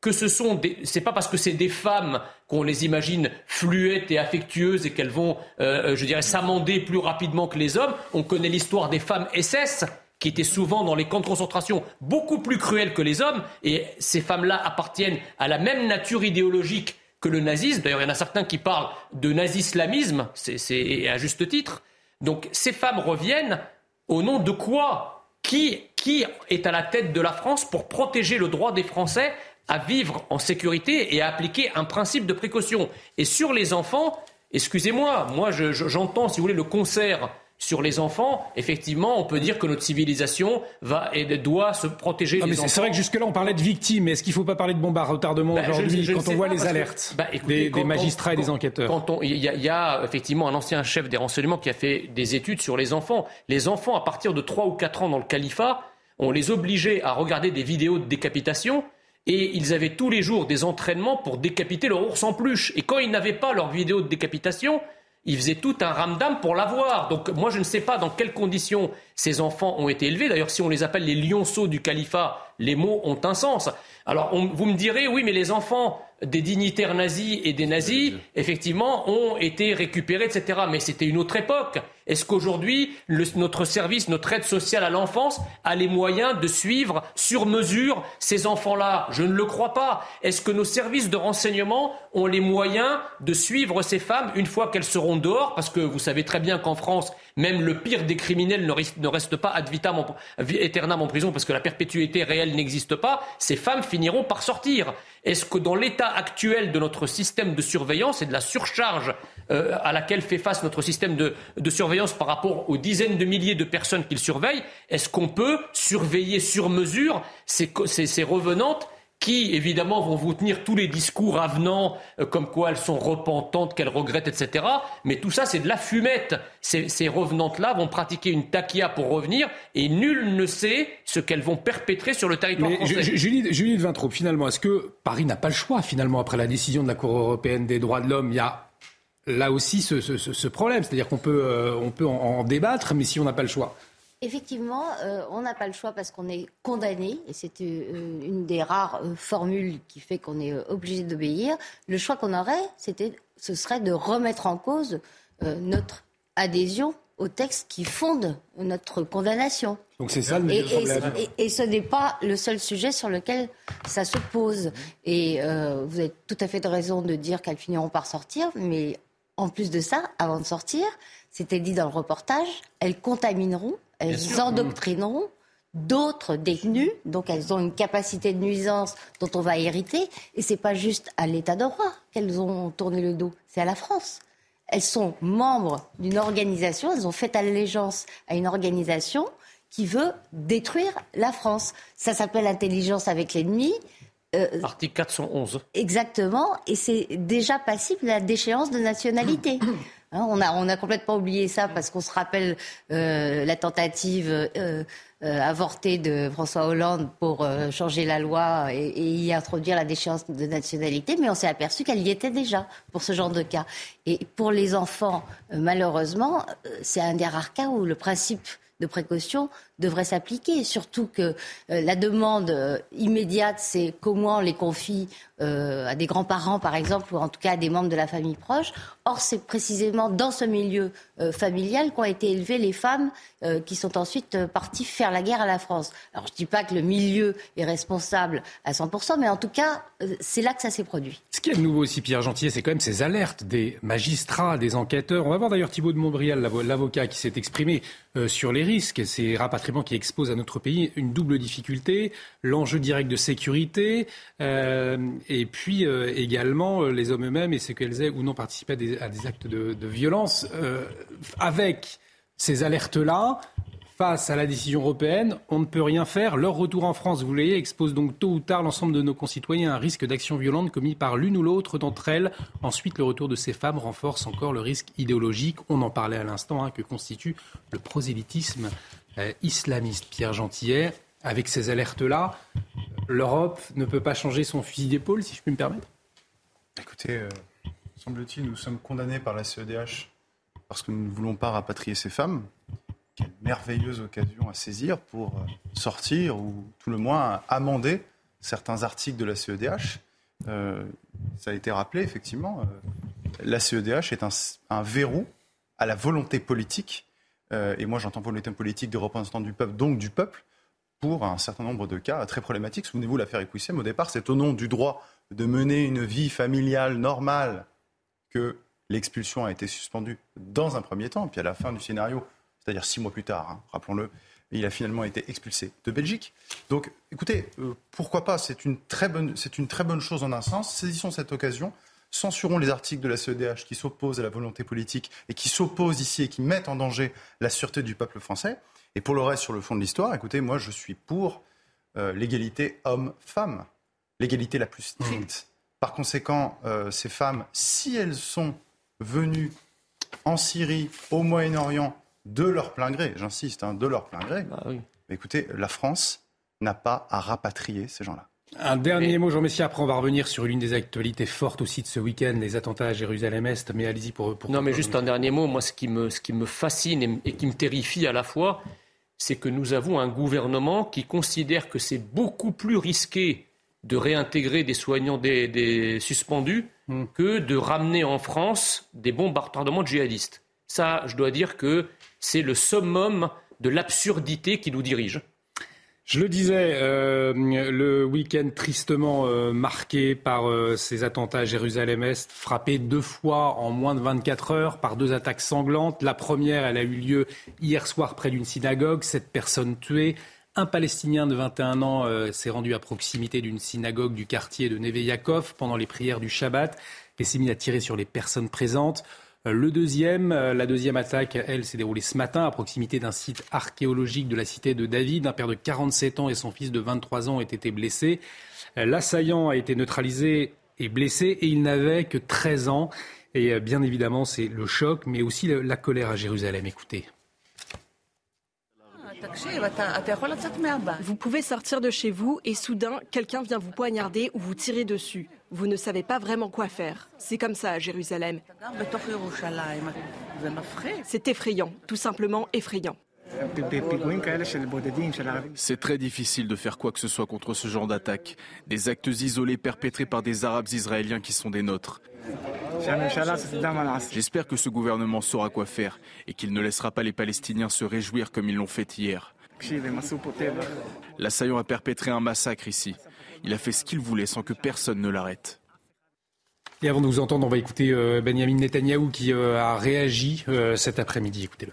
que ce sont des, c'est pas parce que c'est des femmes qu'on les imagine fluettes et affectueuses et qu'elles vont, euh, je dirais, s'amender plus rapidement que les hommes. On connaît l'histoire des femmes S S qui étaient souvent dans les camps de concentration beaucoup plus cruelles que les hommes. Et ces femmes-là appartiennent à la même nature idéologique que le nazisme. D'ailleurs, il y en a certains qui parlent de nazi-islamisme, c'est, c'est à juste titre. Donc ces femmes reviennent au nom de quoi ? Qui, qui est à la tête de la France pour protéger le droit des Français à vivre en sécurité et à appliquer un principe de précaution. Et sur les enfants, excusez-moi, moi je, je, j'entends, si vous voulez, le concert sur les enfants. Effectivement, on peut dire que notre civilisation va et doit se protéger non, des mais enfants. C'est vrai que jusque-là, on parlait de victimes. Est-ce qu'il ne faut pas parler de bombes à retardement bah, aujourd'hui je, je quand on voit les alertes que, bah, écoutez, des, des magistrats on, et des enquêteurs? Il y, y a effectivement un ancien chef des renseignements qui a fait des études sur les enfants. Les enfants, à partir de trois ou quatre ans dans le califat, on les obligeait à regarder des vidéos de décapitation. Et ils avaient tous les jours des entraînements pour décapiter leur ours en peluche. Et quand ils n'avaient pas leur vidéo de décapitation, ils faisaient tout un ramdam pour l'avoir. Donc moi, je ne sais pas dans quelles conditions ces enfants ont été élevés. D'ailleurs, si on les appelle les lionceaux du califat, les mots ont un sens. Alors, on, vous me direz, oui, mais les enfants des dignitaires nazis et des nazis, effectivement, ont été récupérés, et cetera. Mais c'était une autre époque. Est-ce qu'aujourd'hui, le, notre service, notre aide sociale à l'enfance a les moyens de suivre sur mesure ces enfants-là? Je ne le crois pas. Est-ce que nos services de renseignement ont les moyens de suivre ces femmes une fois qu'elles seront dehors? Parce que vous savez très bien qu'en France, même le pire des criminels ne, risque, ne reste pas ad vitam en, aeternam en prison parce que la perpétuité réelle n'existe pas. Ces femmes finiront par sortir. Est-ce que dans l'état actuel de notre système de surveillance et de la surcharge euh, à laquelle fait face notre système de, de surveillance par rapport aux dizaines de milliers de personnes qu'il surveille, est-ce qu'on peut surveiller sur mesure ces, ces, ces revenantes qui, évidemment, vont vous tenir tous les discours avenants, euh, comme quoi elles sont repentantes, qu'elles regrettent, et cetera. Mais tout ça, c'est de la fumette. Ces, ces revenantes-là vont pratiquer une taquilla pour revenir, et nul ne sait ce qu'elles vont perpétrer sur le territoire Mais français. Julie, Julie de Vintraube, finalement, est-ce que Paris n'a pas le choix, finalement, après la décision de la Cour européenne des droits de l'homme? Il y a là aussi ce, ce, ce problème, c'est-à-dire qu'on peut, euh, on peut en, en débattre, mais si on n'a pas le choix. Effectivement, euh, on n'a pas le choix parce qu'on est condamné, et c'est euh, une des rares euh, formules qui fait qu'on est euh, obligé d'obéir. Le choix qu'on aurait, c'était, ce serait de remettre en cause euh, notre adhésion au texte qui fonde notre condamnation. Donc c'est ça le et, problème. Et, et, et ce n'est pas le seul sujet sur lequel ça se pose. Et euh, vous avez tout à fait de raison de dire qu'elles finiront par sortir, mais en plus de ça, avant de sortir, c'était dit dans le reportage, elles contamineront, elles endoctrineront d'autres détenus, donc elles ont une capacité de nuisance dont on va hériter, et c'est pas juste à l'état de droit qu'elles ont tourné le dos, c'est à la France. Elles sont membres d'une organisation, elles ont fait allégeance à une organisation qui veut détruire la France. Ça s'appelle intelligence avec l'ennemi. Euh, Article quatre cent onze. Exactement, et c'est déjà passible de la déchéance de nationalité. Hein, on, a, on a complètement oublié ça parce qu'on se rappelle euh, la tentative euh, euh, avortée de François Hollande pour euh, changer la loi et, et y introduire la déchéance de nationalité, mais on s'est aperçu qu'elle y était déjà pour ce genre de cas. Et pour les enfants, euh, malheureusement, euh, c'est un des rares cas où le principe de précaution devrait s'appliquer, surtout que euh, la demande euh, immédiate, c'est qu'au moins on les confie euh, à des grands-parents, par exemple, ou en tout cas à des membres de la famille proche. Or, c'est précisément dans ce milieu euh, familial qu'ont été élevées les femmes euh, qui sont ensuite euh, parties faire la guerre à la France. Alors, je ne dis pas que le milieu est responsable à cent pour cent, mais en tout cas, euh, c'est là que ça s'est produit. Ce qui est de nouveau aussi, Pierre Gentillet, c'est quand même ces alertes des magistrats, des enquêteurs. On va voir d'ailleurs Thibault de Montbrial, l'avocat, qui s'est exprimé euh, sur les risques, ces rapatriements qui exposent à notre pays une double difficulté, l'enjeu direct de sécurité, euh, et puis euh, également euh, les hommes eux-mêmes et ce qu'elles aient ou non participé à des, à des actes de, de violence. Euh, avec ces alertes-là, face à la décision européenne, on ne peut rien faire. Leur retour en France, vous voyez, expose donc tôt ou tard l'ensemble de nos concitoyens à un risque d'action violente commis par l'une ou l'autre d'entre elles. Ensuite, le retour de ces femmes renforce encore le risque idéologique, on en parlait à l'instant, hein, que constitue le prosélytisme euh, islamiste. Pierre Gentillet, avec ces alertes-là, l'Europe ne peut pas changer son fusil d'épaule, si je puis me permettre? Écoutez, euh, semble-t-il, nous sommes condamnés par la C E D H parce que nous ne voulons pas rapatrier ces femmes. Quelle merveilleuse occasion à saisir pour sortir ou tout le moins amender certains articles de la C E D H. Euh, ça a été rappelé, effectivement. Euh, la C E D H est un, un verrou à la volonté politique, euh, et moi j'entends volonté politique des représentants du peuple, donc du peuple, pour un certain nombre de cas très problématiques. Souvenez-vous, l'affaire Equissem, au départ, c'est au nom du droit de mener une vie familiale normale que l'expulsion a été suspendue dans un premier temps, puis à la fin du scénario, c'est-à-dire six mois plus tard, hein, rappelons-le, il a finalement été expulsé de Belgique. Donc, écoutez, euh, pourquoi pas, c'est une, très bonne, c'est une très bonne chose en un sens. Saisissons cette occasion, censurons les articles de la C E D H qui s'opposent à la volonté politique et qui s'opposent ici et qui mettent en danger la sûreté du peuple français. Et pour le reste, sur le fond de l'histoire, écoutez, moi je suis pour euh, l'égalité homme-femme, l'égalité la plus stricte. Mmh. Par conséquent, euh, ces femmes, si elles sont venues en Syrie, au Moyen-Orient, de leur plein gré, j'insiste, hein, de leur plein gré, bah oui. Mais écoutez, la France n'a pas à rapatrier ces gens-là. Un dernier mais... mot, Jean Messia, après on va revenir sur l'une des actualités fortes aussi de ce week-end, les attentats à Jérusalem-Est, mais allez-y pour... pour non, mais juste un dernier mot, moi ce qui me, ce qui me fascine et, et qui me terrifie à la fois, c'est que nous avons un gouvernement qui considère que c'est beaucoup plus risqué de réintégrer des soignants des, des suspendus mmh. que de ramener en France des bombardements de djihadistes. Ça, je dois dire que c'est le summum de l'absurdité qui nous dirige. Je le disais, euh, le week-end tristement euh, marqué par euh, ces attentats à Jérusalem-Est, frappé deux fois en moins de vingt-quatre heures par deux attaques sanglantes. La première, elle a eu lieu hier soir près d'une synagogue, sept personnes tuées. Un Palestinien de vingt et un ans euh, s'est rendu à proximité d'une synagogue du quartier de Neve Yaakov pendant les prières du Shabbat et s'est mis à tirer sur les personnes présentes. Le deuxième, la deuxième attaque, elle, s'est déroulée ce matin à proximité d'un site archéologique de la cité de David. Un père de quarante-sept ans et son fils de vingt-trois ans ont été blessés. L'assaillant a été neutralisé et blessé et il n'avait que treize ans. Et bien évidemment, c'est le choc, mais aussi la colère à Jérusalem. Écoutez. Vous pouvez sortir de chez vous et soudain, quelqu'un vient vous poignarder ou vous tirer dessus. Vous ne savez pas vraiment quoi faire. C'est comme ça à Jérusalem. C'est effrayant, tout simplement effrayant. C'est très difficile de faire quoi que ce soit contre ce genre d'attaque. Des actes isolés perpétrés par des Arabes israéliens qui sont des nôtres. J'espère que ce gouvernement saura quoi faire et qu'il ne laissera pas les Palestiniens se réjouir comme ils l'ont fait hier. L'assaillant a perpétré un massacre ici. Il a fait ce qu'il voulait sans que personne ne l'arrête. Et avant de vous entendre, on va écouter euh, Benjamin Netanyahou qui euh, a réagi euh, cet après-midi. Écoutez-le.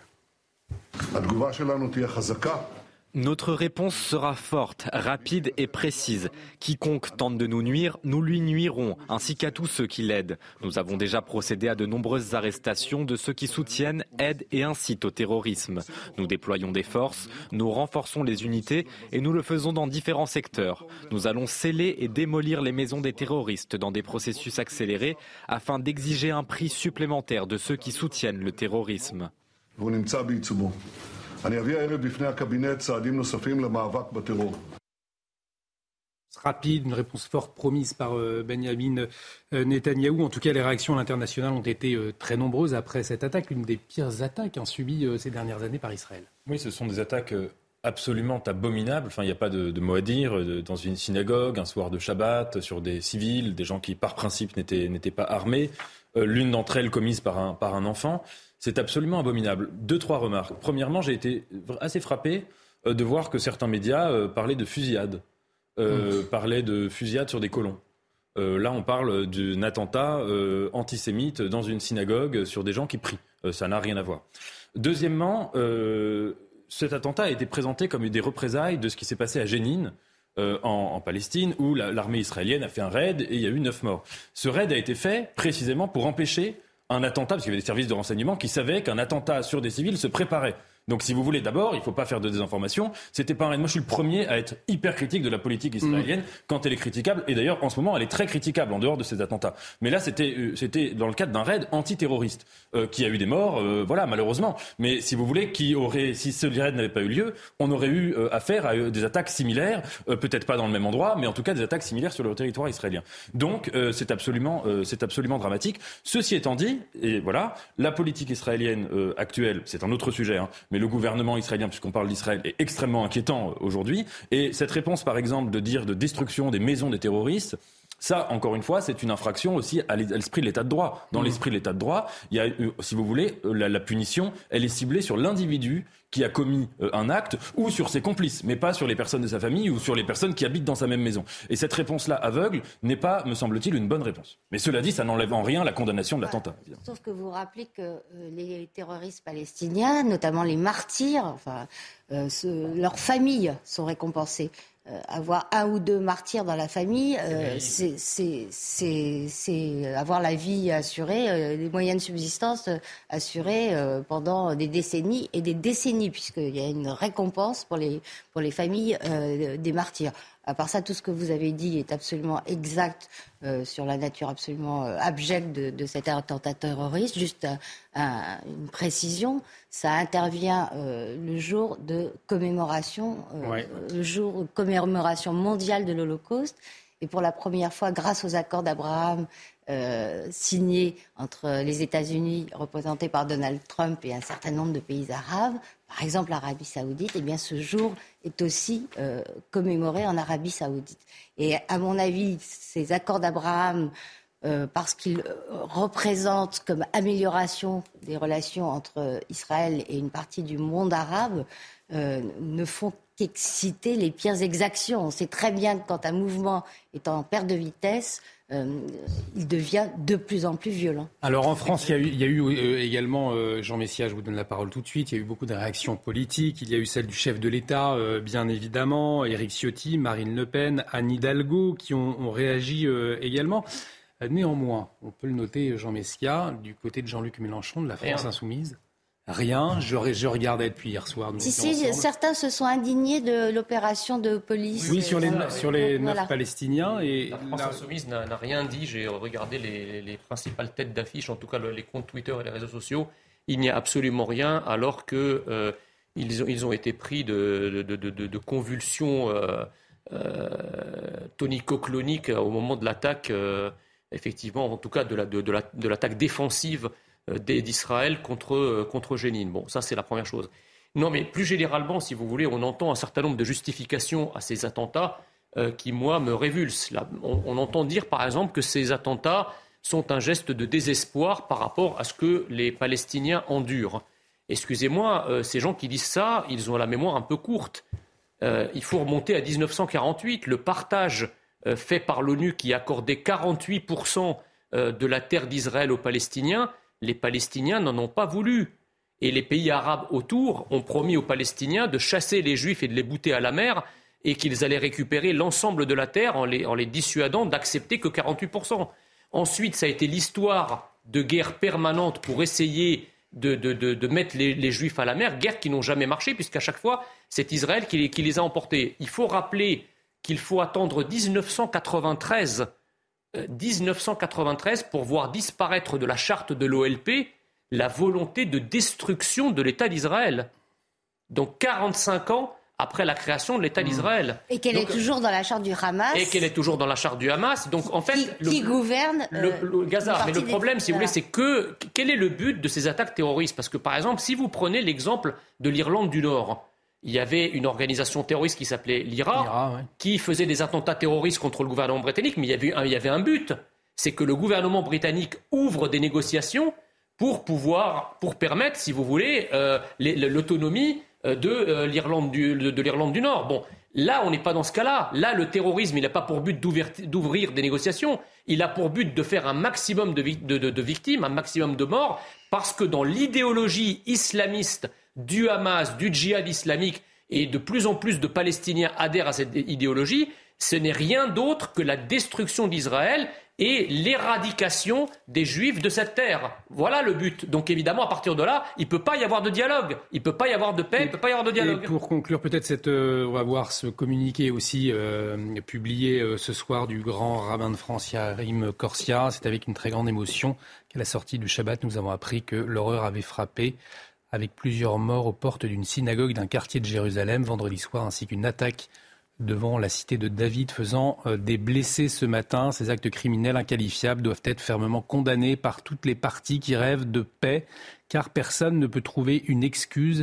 Notre réponse sera forte, rapide et précise. Quiconque tente de nous nuire, nous lui nuirons, ainsi qu'à tous ceux qui l'aident. Nous avons déjà procédé à de nombreuses arrestations de ceux qui soutiennent, aident et incitent au terrorisme. Nous déployons des forces, nous renforçons les unités et nous le faisons dans différents secteurs. Nous allons sceller et démolir les maisons des terroristes dans des processus accélérés afin d'exiger un prix supplémentaire de ceux qui soutiennent le terrorisme. Rapide, une réponse forte promise par euh, Benjamin euh, Netanyahou. En tout cas, les réactions à l'international ont été euh, très nombreuses après cette attaque, l'une des pires attaques hein, subies euh, ces dernières années par Israël. Oui, ce sont des attaques euh, absolument abominables. Enfin, il n'y a pas de, de mot à dire. Euh, dans une synagogue, un soir de Shabbat, sur des civils, des gens qui, par principe, n'étaient, n'étaient pas armés. Euh, l'une d'entre elles commise par un, par un enfant. C'est absolument abominable. Deux, trois remarques. Premièrement, j'ai été assez frappé euh, de voir que certains médias euh, parlaient de fusillade. Euh, mmh. parlaient de fusillade sur des colons. Euh, là, on parle d'un attentat euh, antisémite dans une synagogue sur des gens qui prient. Euh, ça n'a rien à voir. Deuxièmement, euh, cet attentat a été présenté comme des représailles de ce qui s'est passé à Jénine, euh, en, en Palestine, où la, l'armée israélienne a fait un raid et il y a eu neuf morts. Ce raid a été fait précisément pour empêcher un attentat, parce qu'il y avait des services de renseignement qui savaient qu'un attentat sur des civils se préparait. Donc, si vous voulez, d'abord, il ne faut pas faire de désinformation. C'était pas un raid. Moi, je suis le premier à être hyper critique de la politique israélienne mmh. quand elle est critiquable. Et d'ailleurs, en ce moment, elle est très critiquable en dehors de ces attentats. Mais là, c'était, euh, c'était dans le cadre d'un raid antiterroriste euh, qui a eu des morts, euh, voilà, malheureusement. Mais si vous voulez, qui aurait, si ce raid n'avait pas eu lieu, on aurait eu euh, affaire à euh, des attaques similaires, euh, peut-être pas dans le même endroit, mais en tout cas des attaques similaires sur le territoire israélien. Donc, euh, c'est absolument, euh, c'est absolument dramatique. Ceci étant dit, et voilà, la politique israélienne euh, actuelle, c'est un autre sujet, hein, mais le gouvernement israélien, puisqu'on parle d'Israël, est extrêmement inquiétant aujourd'hui. Et cette réponse, par exemple, de dire de destruction des maisons des terroristes, ça, encore une fois, c'est une infraction aussi à l'esprit de l'état de droit. Dans mmh. l'esprit de l'état de droit, il y a, si vous voulez, la, la punition, elle est ciblée sur l'individu qui a commis euh, un acte ou sur ses complices, mais pas sur les personnes de sa famille ou sur les personnes qui habitent dans sa même maison. Et cette réponse-là, aveugle, n'est pas, me semble-t-il, une bonne réponse. Mais cela dit, ça n'enlève en rien la condamnation de l'attentat. Évidemment. Sauf que vous vous rappelez que euh, les terroristes palestiniens, notamment les martyrs, enfin, euh, ce, leurs familles sont récompensées. Euh, avoir un ou deux martyrs dans la famille, euh, c'est, c'est, c'est, c'est avoir la vie assurée, euh, les moyens de subsistance euh, assurés euh, pendant des décennies et des décennies, puisqu'il y a une récompense pour les, pour les familles euh, des martyrs. À part ça, tout ce que vous avez dit est absolument exact euh, sur la nature absolument euh, abjecte de, de cet attentat terroriste. Juste un, un, une précision, ça intervient euh, le jour de commémoration, euh, ouais. le jour de commémoration mondiale de l'Holocauste. Et pour la première fois, grâce aux accords d'Abraham euh, signés entre les États-Unis, représentés par Donald Trump, et un certain nombre de pays arabes, par exemple l'Arabie Saoudite, eh bien ce jour est aussi euh, commémoré en Arabie Saoudite. Et à mon avis, ces accords d'Abraham, euh, parce qu'ils représentent comme amélioration des relations entre Israël et une partie du monde arabe, euh, ne font qu'exciter les pires exactions. On sait très bien que quand un mouvement est en perte de vitesse, Euh, il devient de plus en plus violent. Alors en France, il y a eu, il y a eu euh, également, euh, Jean Messia, je vous donne la parole tout de suite, il y a eu beaucoup de réactions politiques. Il y a eu celle du chef de l'État, euh, bien évidemment, Éric Ciotti, Marine Le Pen, Anne Hidalgo, qui ont, ont réagi euh, également. Néanmoins, on peut le noter, Jean Messia, du côté de Jean-Luc Mélenchon, de la France Insoumise. Rien, je, je regardais depuis hier soir. Si, si, certains se sont indignés de l'opération de police. Oui, sur les, euh, sur les neuf voilà. Palestiniens. Et la France Insoumise n'a, n'a rien dit. J'ai regardé les, les principales têtes d'affiche, en tout cas les comptes Twitter et les réseaux sociaux. Il n'y a absolument rien, alors qu'ils euh, ils ont, ils ont été pris de, de, de, de, de convulsions euh, euh, tonico-cloniques au moment de l'attaque, euh, effectivement, en tout cas de, la, de, de, la, de l'attaque défensive d'Israël contre, contre Jénine. Bon, ça, c'est la première chose. Non, mais plus généralement, si vous voulez, on entend un certain nombre de justifications à ces attentats euh, qui, moi, me révulsent. Là, on, on entend dire, par exemple, que ces attentats sont un geste de désespoir par rapport à ce que les Palestiniens endurent. Excusez-moi, euh, ces gens qui disent ça, ils ont la mémoire un peu courte. Euh, il faut remonter à dix-neuf cent quarante-huit, le partage euh, fait par l'ONU qui accordait quarante-huit pour cent euh, de la terre d'Israël aux Palestiniens. Les Palestiniens n'en ont pas voulu. Et les pays arabes autour ont promis aux Palestiniens de chasser les Juifs et de les bouter à la mer et qu'ils allaient récupérer l'ensemble de la terre en les, en les dissuadant d'accepter que quarante-huit pour cent. Ensuite, ça a été l'histoire de guerre permanente pour essayer de, de, de, de mettre les, les Juifs à la mer, guerre qui n'ont jamais marché puisqu'à chaque fois, c'est Israël qui les, qui les a emportés. Il faut rappeler qu'il faut attendre dix-neuf cent quatre-vingt-treize dix-neuf cent quatre-vingt-treize pour voir disparaître de la charte de l'O L P la volonté de destruction de l'État d'Israël. Donc quarante-cinq ans après la création de l'État d'Israël. Et qu'elle Donc, est toujours dans la charte du Hamas. Et qu'elle est toujours dans la charte du Hamas. Donc en fait, qui, qui le, gouverne le, le Gaza. Mais le problème, des... si vous voilà. voulez, c'est que quel est le but de ces attaques terroristes ? Parce que par exemple, si vous prenez l'exemple de l'Irlande du Nord, il y avait une organisation terroriste qui s'appelait l'I R A, l'I R A ouais. qui faisait des attentats terroristes contre le gouvernement britannique, mais il y avait un, il y avait un but, c'est que le gouvernement britannique ouvre des négociations pour pouvoir, pour permettre, si vous voulez, euh, les, l'autonomie de, euh, l'Irlande du, de, de l'Irlande du Nord. Bon, là, on n'est pas dans ce cas-là. Là, le terrorisme, il n'a pas pour but d'ouvrir, d'ouvrir des négociations. Il a pour but de faire un maximum de, de, de, de victimes, un maximum de morts, parce que dans l'idéologie islamiste du Hamas, du djihad islamique, et de plus en plus de Palestiniens adhèrent à cette idéologie, ce n'est rien d'autre que la destruction d'Israël et l'éradication des Juifs de cette terre. Voilà le but. Donc évidemment, à partir de là, il ne peut pas y avoir de dialogue, il ne peut pas y avoir de paix, et, il ne peut pas y avoir de dialogue. Et pour conclure, peut-être, cette, euh, on va voir ce communiqué aussi euh, publié euh, ce soir du grand rabbin de France, Yarim Corsia. C'est avec une très grande émotion qu'à la sortie du Shabbat, nous avons appris que l'horreur avait frappé, avec plusieurs morts aux portes d'une synagogue d'un quartier de Jérusalem vendredi soir, ainsi qu'une attaque devant la cité de David, faisant euh, des blessés ce matin. Ces actes criminels inqualifiables doivent être fermement condamnés par toutes les parties qui rêvent de paix, car personne ne peut trouver une excuse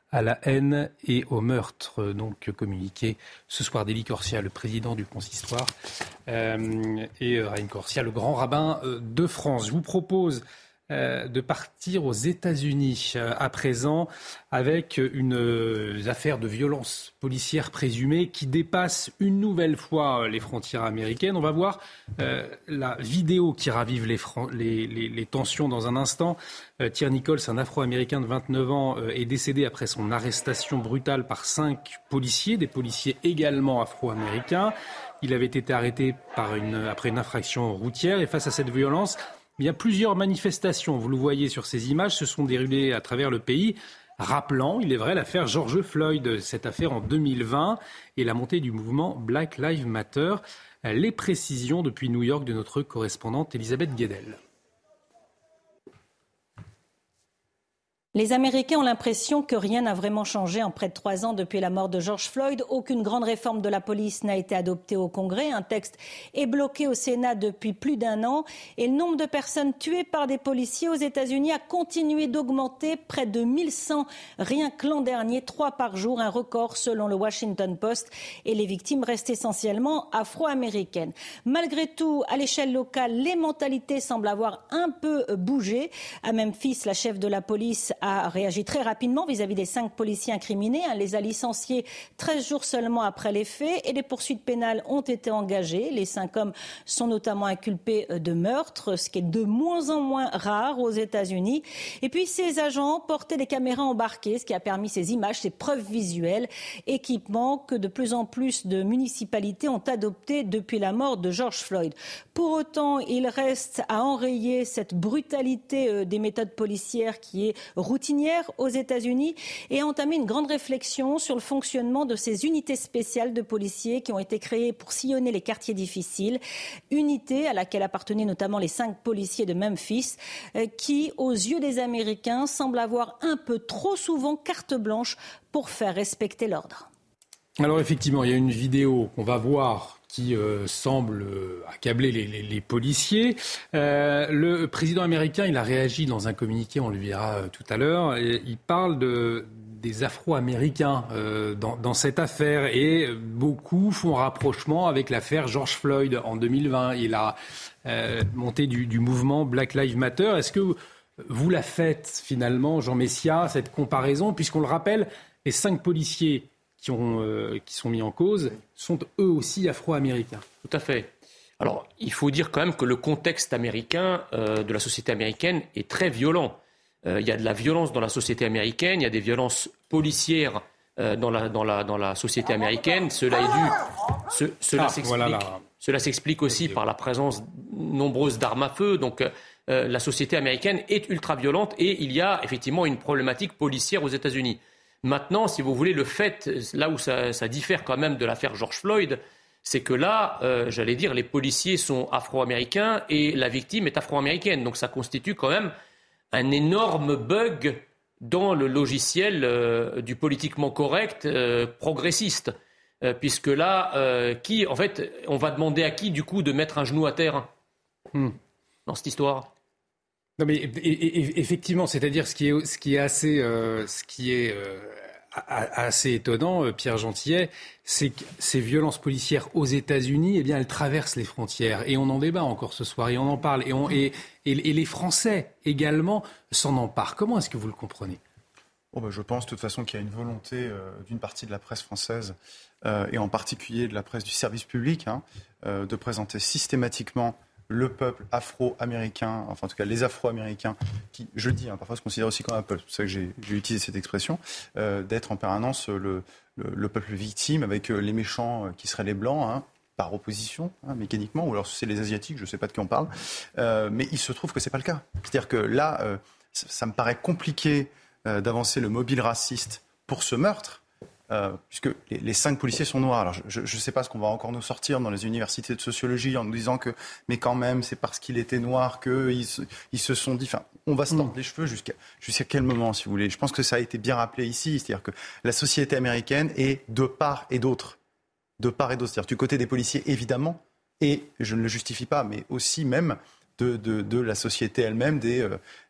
à la haine et au meurtre. Donc communiqué ce soir d'Élie Corsia, le président du consistoire, euh, et Raïm Corsia, le grand rabbin euh, de France. Je vous propose euh, de partir aux États-Unis euh, à présent avec une euh, affaire de violence policière présumée qui dépasse une nouvelle fois euh, les frontières américaines. On va voir euh, la vidéo qui ravive les, fran- les, les, les tensions dans un instant. Euh, Thierry Nichols, un Afro-Américain de vingt-neuf ans, euh, est décédé après son arrestation brutale par cinq policiers, des policiers également afro-américains. Il avait été arrêté par une, après une infraction routière et face à cette violence, il y a plusieurs manifestations. Vous le voyez sur ces images, se sont déroulées à travers le pays, rappelant, il est vrai, l'affaire George Floyd, cette affaire en deux mille vingt et la montée du mouvement Black Lives Matter. Les précisions depuis New York de notre correspondante Elisabeth Guedel. Les Américains ont l'impression que rien n'a vraiment changé en près de trois ans depuis la mort de George Floyd. Aucune grande réforme de la police n'a été adoptée au Congrès. Un texte est bloqué au Sénat depuis plus d'un an. Et le nombre de personnes tuées par des policiers aux États-Unis a continué d'augmenter. Près de mille cent rien que l'an dernier, trois par jour, un record selon le Washington Post. Et les victimes restent essentiellement afro-américaines. Malgré tout, à l'échelle locale, les mentalités semblent avoir un peu bougé. À Memphis, la chef de la police a a réagi très rapidement vis-à-vis des cinq policiers incriminés. Elle les a licenciés treize jours seulement après les faits et des poursuites pénales ont été engagées. Les cinq hommes sont notamment inculpés de meurtre, ce qui est de moins en moins rare aux États-Unis. Et puis ces agents portaient des caméras embarquées, ce qui a permis ces images, ces preuves visuelles, équipements que de plus en plus de municipalités ont adoptés depuis la mort de George Floyd. Pour autant, il reste à enrayer cette brutalité des méthodes policières qui est routinière aux États-Unis et a entamé une grande réflexion sur le fonctionnement de ces unités spéciales de policiers qui ont été créées pour sillonner les quartiers difficiles. Unité à laquelle appartenaient notamment les cinq policiers de Memphis qui, aux yeux des Américains, semblent avoir un peu trop souvent carte blanche pour faire respecter l'ordre. Alors effectivement, il y a une vidéo qu'on va voir qui euh, semble euh, accabler les, les, les policiers. Euh, le président américain, il a réagi dans un communiqué, on le verra euh, tout à l'heure. Et il parle de, des Afro-Américains euh, dans, dans cette affaire et beaucoup font rapprochement avec l'affaire George Floyd en deux mille vingt. Il a euh, monté du, du mouvement Black Lives Matter. Est-ce que vous la faites finalement, Jean Messia, cette comparaison, puisqu'on le rappelle, les cinq policiers Qui, ont, euh, qui sont mis en cause, sont eux aussi afro-américains. Tout à fait. Alors, il faut dire quand même que le contexte américain, euh, de la société américaine, est très violent. Euh, il y a de la violence dans la société américaine, il y a des violences policières euh, dans, la, dans, la, dans la société américaine. Cela est dû... Ce, cela, ah, s'explique, voilà cela s'explique aussi par la présence nombreuse d'armes à feu. Donc, euh, la société américaine est ultra-violente et il y a effectivement une problématique policière aux États-Unis. Maintenant, si vous voulez, le fait, là où ça, ça diffère quand même de l'affaire George Floyd, c'est que là, euh, j'allais dire, les policiers sont afro-américains et la victime est afro-américaine. Donc ça constitue quand même un énorme bug dans le logiciel euh, du politiquement correct euh, progressiste. Euh, puisque là, euh, qui, en fait, on va demander à qui, du coup, de mettre un genou à terre hmm. dans cette histoire ? Non mais et, et, effectivement, c'est-à-dire ce qui est ce qui est assez euh, ce qui est euh, assez étonnant, euh, Pierre Gentillet, c'est que ces violences policières aux États-Unis, eh bien, elles traversent les frontières et on en débat encore ce soir et on en parle et on et, et, et les Français également s'en emparent. Comment est-ce que vous le comprenez ? Oh ben, je pense de toute façon qu'il y a une volonté euh, d'une partie de la presse française euh, et en particulier de la presse du service public hein, euh, de présenter systématiquement le peuple afro-américain, enfin en tout cas les afro-américains, qui, je le dis, hein, parfois se considèrent aussi comme un peuple, c'est pour ça que j'ai, j'ai utilisé cette expression, euh, d'être en permanence le, le, le peuple victime avec euh, les méchants euh, qui seraient les blancs, hein, par opposition, hein, mécaniquement, ou alors c'est les asiatiques, je ne sais pas de qui on parle, euh, mais il se trouve que ce n'est pas le cas. C'est-à-dire que là, euh, ça, ça me paraît compliqué euh, d'avancer le mobile raciste pour ce meurtre, Euh, puisque les, les cinq policiers sont noirs. Alors je ne sais pas ce qu'on va encore nous sortir dans les universités de sociologie en nous disant que, mais quand même, c'est parce qu'il était noir qu'ils se, ils se sont dit... Enfin, on va se tordre mmh. les cheveux jusqu'à, jusqu'à quel moment, si vous voulez. Je pense que ça a été bien rappelé ici, c'est-à-dire que la société américaine est de part et d'autre. De part et d'autre. C'est-à-dire du côté des policiers, évidemment, et je ne le justifie pas, mais aussi même de, de, de la société elle-même, des, euh,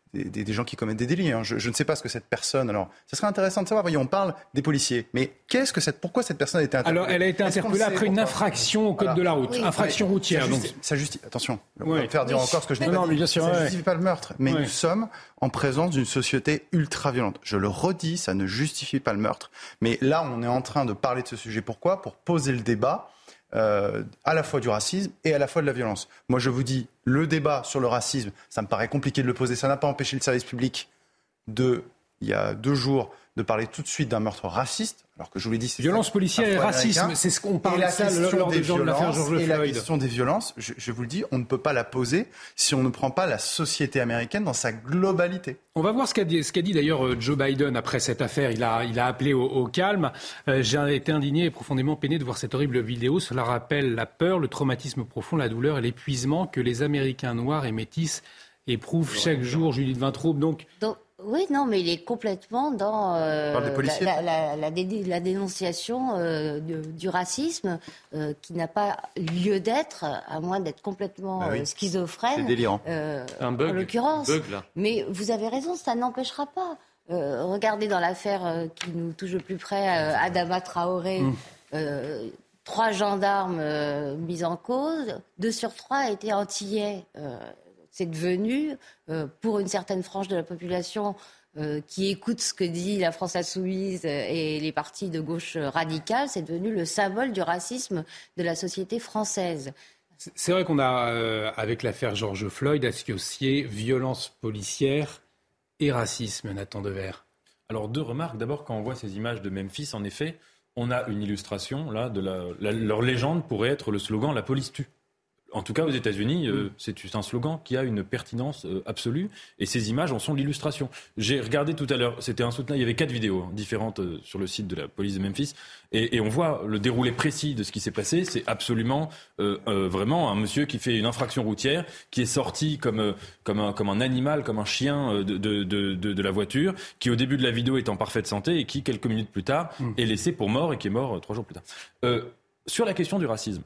des, des gens qui commettent des délits. Hein. Je, je ne sais pas ce que cette personne... Alors, ça serait intéressant de savoir. Voyez, on parle des policiers. Mais qu'est-ce que cette, pourquoi cette personne a été interpellée ? Alors, elle a été interpellée après une infraction au code voilà. de la route. Oui. Infraction oui. routière. Ça donc. Justifie, ça justifie, attention, on va me faire dire oui. encore ce que je n'ai non, pas non, dit. Bien sûr, ça ne ouais. justifie pas le meurtre. Mais ouais. nous sommes en présence d'une société ultra-violente. Je le redis, ça ne justifie pas le meurtre. Mais là, on est en train de parler de ce sujet. Pourquoi ? Pour poser le débat. Euh, à la fois du racisme et à la fois de la violence. Moi, je vous dis, le débat sur le racisme, ça me paraît compliqué de le poser. Ça n'a pas empêché le service public de, il y a deux jours, de parler tout de suite d'un meurtre raciste, alors que je vous l'ai dit, c'est violence policière et racisme, c'est ce qu'on parlait ça lors des de l'affaire George Floyd. Et la question des violences, je, je vous le dis, on ne peut pas la poser si on ne prend pas la société américaine dans sa globalité. On va voir ce qu'a dit, ce qu'a dit d'ailleurs Joe Biden après cette affaire. Il a, il a appelé au, au calme. Euh, j'ai été indigné et profondément peiné de voir cette horrible vidéo. Cela rappelle la peur, le traumatisme profond, la douleur et l'épuisement que les Américains noirs et métis éprouvent chaque jour. Judith Vintraube, donc... donc... Oui, non, mais il est complètement dans euh, la, la, la, dé, la dénonciation euh, de, du racisme euh, qui n'a pas lieu d'être, à moins d'être complètement bah oui. euh, schizophrène. C'est délirant. Euh, Un bug, en l'occurrence. Bug, là. Mais vous avez raison, ça n'empêchera pas. Euh, regardez dans l'affaire euh, qui nous touche le plus près, euh, Adama Traoré, mmh. euh, trois gendarmes euh, mis en cause, deux sur trois étaient antillais. Euh, C'est devenu, euh, pour une certaine frange de la population euh, qui écoute ce que dit la France insoumise et les partis de gauche radicale, c'est devenu le symbole du racisme de la société française. C'est vrai qu'on a, euh, avec l'affaire George Floyd, associé violence policière et racisme, Nathan Devers. Alors deux remarques. D'abord, quand on voit ces images de Memphis, en effet, on a une illustration là de la, la, leur légende pourrait être le slogan « La police tue ». En tout cas, aux États-Unis, euh, c'est un slogan qui a une pertinence euh, absolue, et ces images en sont l'illustration. J'ai regardé tout à l'heure, c'était insoutenable, il y avait quatre vidéos hein, différentes euh, sur le site de la police de Memphis, et, et on voit le déroulé précis de ce qui s'est passé. C'est absolument, euh, euh, vraiment un monsieur qui fait une infraction routière, qui est sorti comme euh, comme un comme un animal, comme un chien euh, de, de de de la voiture, qui au début de la vidéo est en parfaite santé et qui quelques minutes plus tard mmh. est laissé pour mort et qui est mort euh, trois jours plus tard. Euh, sur la question du racisme.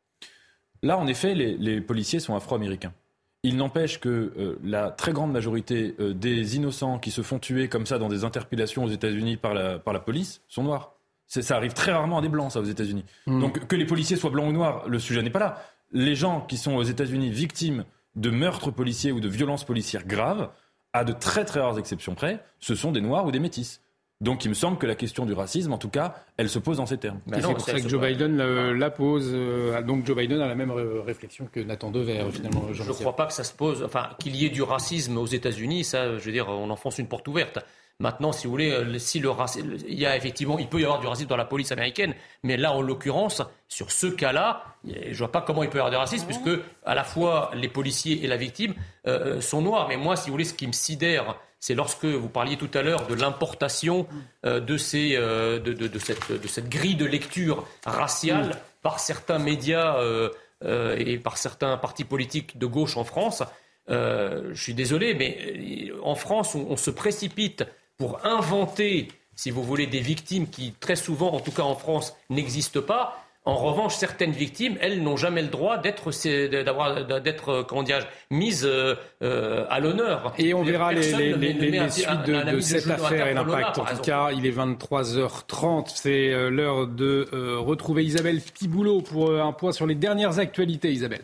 Là, en effet, les, les policiers sont afro-américains. Il n'empêche que euh, la très grande majorité euh, des innocents qui se font tuer comme ça dans des interpellations aux États-Unis par la, par la police sont noirs. Ça arrive très rarement à des blancs, ça, aux États-Unis. Mmh. Donc, que les policiers soient blancs ou noirs, le sujet n'est pas là. Les gens qui sont aux États-Unis victimes de meurtres policiers ou de violences policières graves, à de très très rares exceptions près, ce sont des noirs ou des métis. Donc il me semble que la question du racisme, en tout cas, elle se pose dans ces termes. Ben non, c'est pour ça que Joe Biden la, la pose. Euh, donc Joe Biden a la même réflexion que Nathan Devers, finalement. Je ne crois pas que ça se pose. Enfin, qu'il y ait du racisme aux États-Unis, ça, je veux dire, on enfonce une porte ouverte. Maintenant, si vous voulez, si le racisme, il y a effectivement, il peut y avoir du racisme dans la police américaine, mais là, en l'occurrence, sur ce cas-là, je vois pas comment il peut y avoir du racisme, puisque à la fois les policiers et la victime euh, sont noirs. Mais moi, si vous voulez, ce qui me sidère, c'est lorsque vous parliez tout à l'heure de l'importation euh, de, ces, euh, de, de, de, cette, de cette grille de lecture raciale mmh. par certains médias euh, euh, et par certains partis politiques de gauche en France. Euh, je suis désolé, mais en France, on, on se précipite pour inventer, si vous voulez, des victimes qui, très souvent, en tout cas en France, n'existent pas. En revanche, certaines victimes, elles n'ont jamais le droit d'être, d'avoir, d'être, comment dirais-je, mises euh, à l'honneur. Et on verra les, les, les, les, les suites de, de, de cette affaire et l'impact. En tout cas, il est vingt-trois heures trente. C'est l'heure de euh, retrouver Isabelle Piboulot pour un point sur les dernières actualités. Isabelle.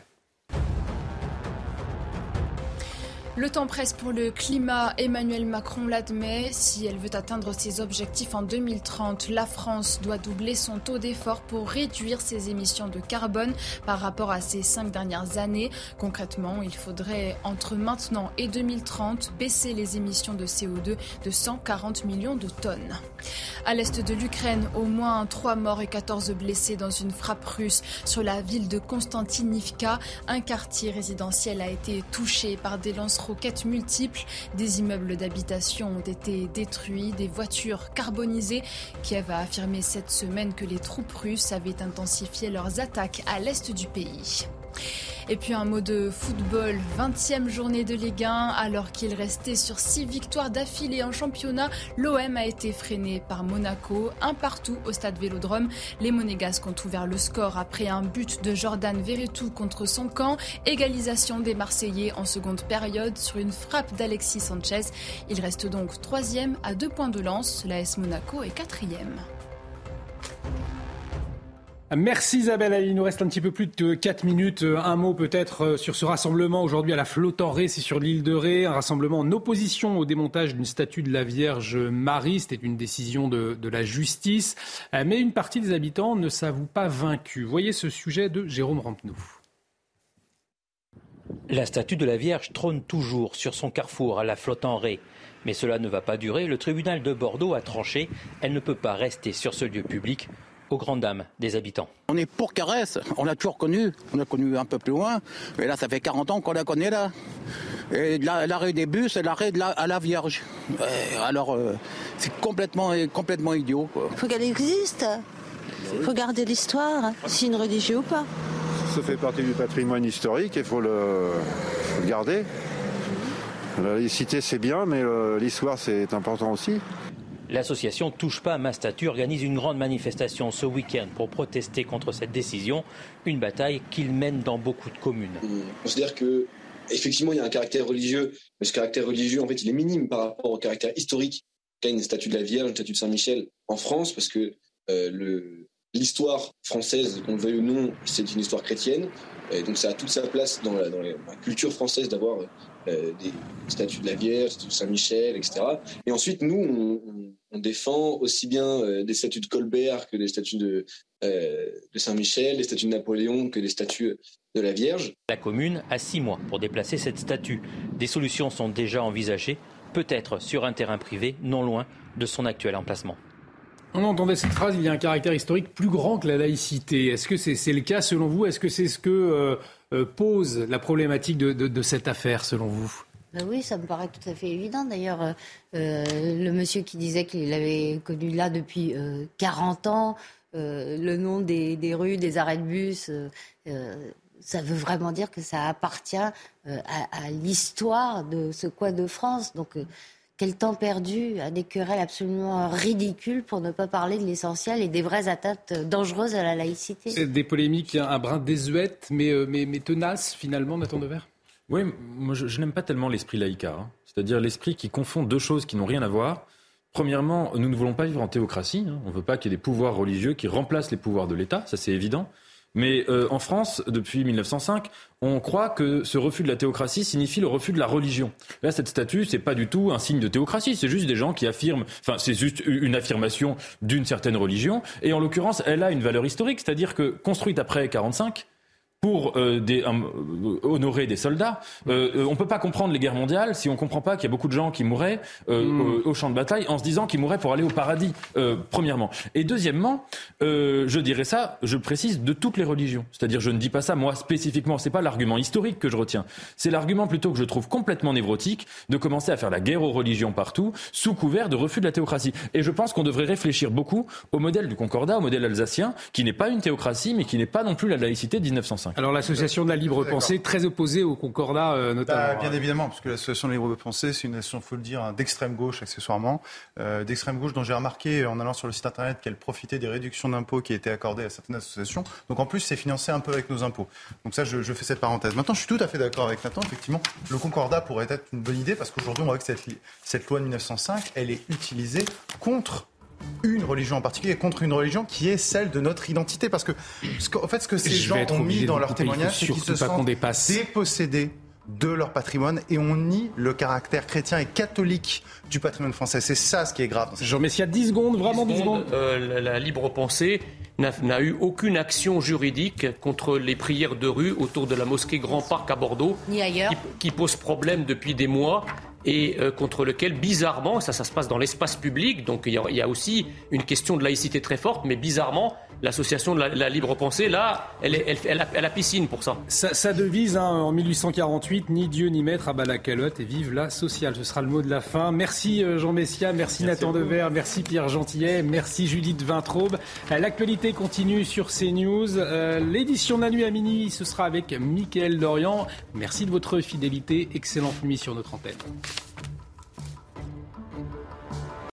Le temps presse pour le climat. Emmanuel Macron l'admet. Si elle veut atteindre ses objectifs en deux mille trente, la France doit doubler son taux d'effort pour réduire ses émissions de carbone par rapport à ces cinq dernières années. Concrètement, il faudrait, entre maintenant et deux mille trente, baisser les émissions de C O deux de cent quarante millions de tonnes. À l'est de l'Ukraine, au moins trois morts et quatorze blessés dans une frappe russe sur la ville de Konstantinivka. Un quartier résidentiel a été touché par des lance-roquettes multiples. Des immeubles d'habitation ont été détruits, des voitures carbonisées. Kiev a affirmé cette semaine que les troupes russes avaient intensifié leurs attaques à l'est du pays. Et puis un mot de football, vingtième journée de Ligue un, alors qu'il restait sur six victoires d'affilée en championnat, l'O M a été freiné par Monaco, un partout au stade Vélodrome. Les Monégasques ont ouvert le score après un but de Jordan Verretou contre son camp, égalisation des Marseillais en seconde période sur une frappe d'Alexis Sanchez. Il reste donc troisième à deux points de lance, l'A S Monaco est quatrième. Merci Isabelle, il nous reste un petit peu plus de quatre minutes. Un mot peut-être sur ce rassemblement aujourd'hui à la Flotte-en-Ré, c'est sur l'île de Ré, un rassemblement en opposition au démontage d'une statue de la Vierge Marie. C'était une décision de, de la justice, mais une partie des habitants ne s'avoue pas vaincus. Voyez ce sujet de Jérôme Rampenou. La statue de la Vierge trône toujours sur son carrefour à la Flotte-en-Ré. Mais cela ne va pas durer. Le tribunal de Bordeaux a tranché. Elle ne peut pas rester sur ce lieu public, aux grandes dames des habitants. On est pour Caresse, on l'a toujours connu, on l'a connu un peu plus loin, mais là ça fait quarante ans qu'on la connaît là. Et l'arrêt des bus, c'est l'arrêt de la, à la Vierge. Et alors euh, c'est complètement, complètement idiot. Il faut qu'elle existe, il faut garder l'histoire, si une religion ou pas. Ça fait partie du patrimoine historique, il faut le, faut le garder. La laïcité c'est bien, mais l'histoire c'est important aussi. L'association Touche pas à ma statue organise une grande manifestation ce week-end pour protester contre cette décision, une bataille qu'ils mènent dans beaucoup de communes. On considère que effectivement il y a un caractère religieux, mais ce caractère religieux en fait il est minime par rapport au caractère historique qu'a une statue de la Vierge, une statue de Saint-Michel en France, parce que euh, le, l'histoire française, qu'on le veuille ou non, c'est une histoire chrétienne, et donc ça a toute sa place dans la, dans la culture française d'avoir euh, des statues de la Vierge, de Saint-Michel, et cetera. Et ensuite nous on, on On défend aussi bien euh, des statues de Colbert que des statues de, euh, de Saint-Michel, des statues de Napoléon que des statues de la Vierge. La commune a six mois pour déplacer cette statue. Des solutions sont déjà envisagées, peut-être sur un terrain privé, non loin de son actuel emplacement. On entendait cette phrase, il y a un caractère historique plus grand que la laïcité. Est-ce que c'est, c'est le cas selon vous ? Est-ce que c'est ce que euh, euh, pose la problématique de, de, de cette affaire selon vous ? Ben oui, ça me paraît tout à fait évident. D'ailleurs, euh, le monsieur qui disait qu'il avait connu là depuis euh, quarante ans, euh, le nom des, des rues, des arrêts de bus, euh, euh, ça veut vraiment dire que ça appartient euh, à, à l'histoire de ce coin de France. Donc, euh, quel temps perdu à des querelles absolument ridicules pour ne pas parler de l'essentiel et des vraies atteintes dangereuses à la laïcité. C'est des polémiques un brin désuètes, mais, mais, mais tenaces finalement, Nathan Devers. Oui, moi je, je n'aime pas tellement l'esprit laïcard, hein. C'est-à-dire l'esprit qui confond deux choses qui n'ont rien à voir. Premièrement, nous ne voulons pas vivre en théocratie, hein. On ne veut pas qu'il y ait des pouvoirs religieux qui remplacent les pouvoirs de l'État, ça c'est évident. Mais euh, en France, depuis mille neuf cent cinq, on croit que ce refus de la théocratie signifie le refus de la religion. Là, cette statue, c'est pas du tout un signe de théocratie, c'est juste des gens qui affirment, enfin, c'est juste une affirmation d'une certaine religion. Et en l'occurrence, elle a une valeur historique, c'est-à-dire que construite après quarante-cinq, pour euh, des, euh, honorer des soldats. Euh, on ne peut pas comprendre les guerres mondiales si on ne comprend pas qu'il y a beaucoup de gens qui mouraient euh, mmh. au, au champ de bataille en se disant qu'ils mouraient pour aller au paradis, euh, premièrement. Et deuxièmement, euh, je dirais ça, je précise, de toutes les religions. C'est-à-dire, je ne dis pas ça, moi, spécifiquement, ce n'est pas l'argument historique que je retiens. C'est l'argument plutôt que je trouve complètement névrotique de commencer à faire la guerre aux religions partout, sous couvert de refus de la théocratie. Et je pense qu'on devrait réfléchir beaucoup au modèle du Concordat, au modèle alsacien, qui n'est pas une théocratie, mais qui n'est pas non plus la laïcité de dix-neuf cent cinq. Alors l'association de la libre pensée, très opposée au Concordat euh, notamment. Bah, bien évidemment, parce que l'association de la libre pensée, c'est une association, il faut le dire, d'extrême gauche accessoirement, euh, d'extrême gauche dont j'ai remarqué en allant sur le site internet qu'elle profitait des réductions d'impôts qui étaient accordées à certaines associations. Donc en plus, c'est financé un peu avec nos impôts. Donc ça, je, je fais cette parenthèse. Maintenant, je suis tout à fait d'accord avec Nathan. Effectivement, le Concordat pourrait être une bonne idée parce qu'aujourd'hui, on voit que cette, cette loi de mille neuf cent cinq, elle est utilisée contre une religion en particulier, contre une religion qui est celle de notre identité. Parce que, en fait, ce que ces gens ont mis dans leur témoignage, c'est qu'ils se sentent dépossédés de leur patrimoine et on nie le caractère chrétien et catholique du patrimoine français. C'est ça ce qui est grave. Jean Messia, dix secondes, vraiment dix secondes. Euh, la, la libre pensée n'a, n'a eu aucune action juridique contre les prières de rue autour de la mosquée Grand Parc à Bordeaux, ni ailleurs, qui, qui pose problème depuis des mois. Et euh, contre lequel, bizarrement, ça, ça se passe dans l'espace public, donc il y, y a aussi une question de laïcité très forte, mais bizarrement, l'association de la, la libre pensée. Là, elle, est, elle, elle, a, elle a piscine pour ça. Sa, sa devise hein, en mille huit cent quarante-huit, ni Dieu ni maître à bas la calotte et vive la sociale. Ce sera le mot de la fin. Merci Jean Messia, merci, merci Nathan Dever, merci Pierre Gentillet, merci Judith Vintraube. L'actualité continue sur CNews. Euh, l'édition de la nuit à minuit, ce sera avec Mickaël Dorian. Merci de votre fidélité. Excellente nuit sur notre antenne.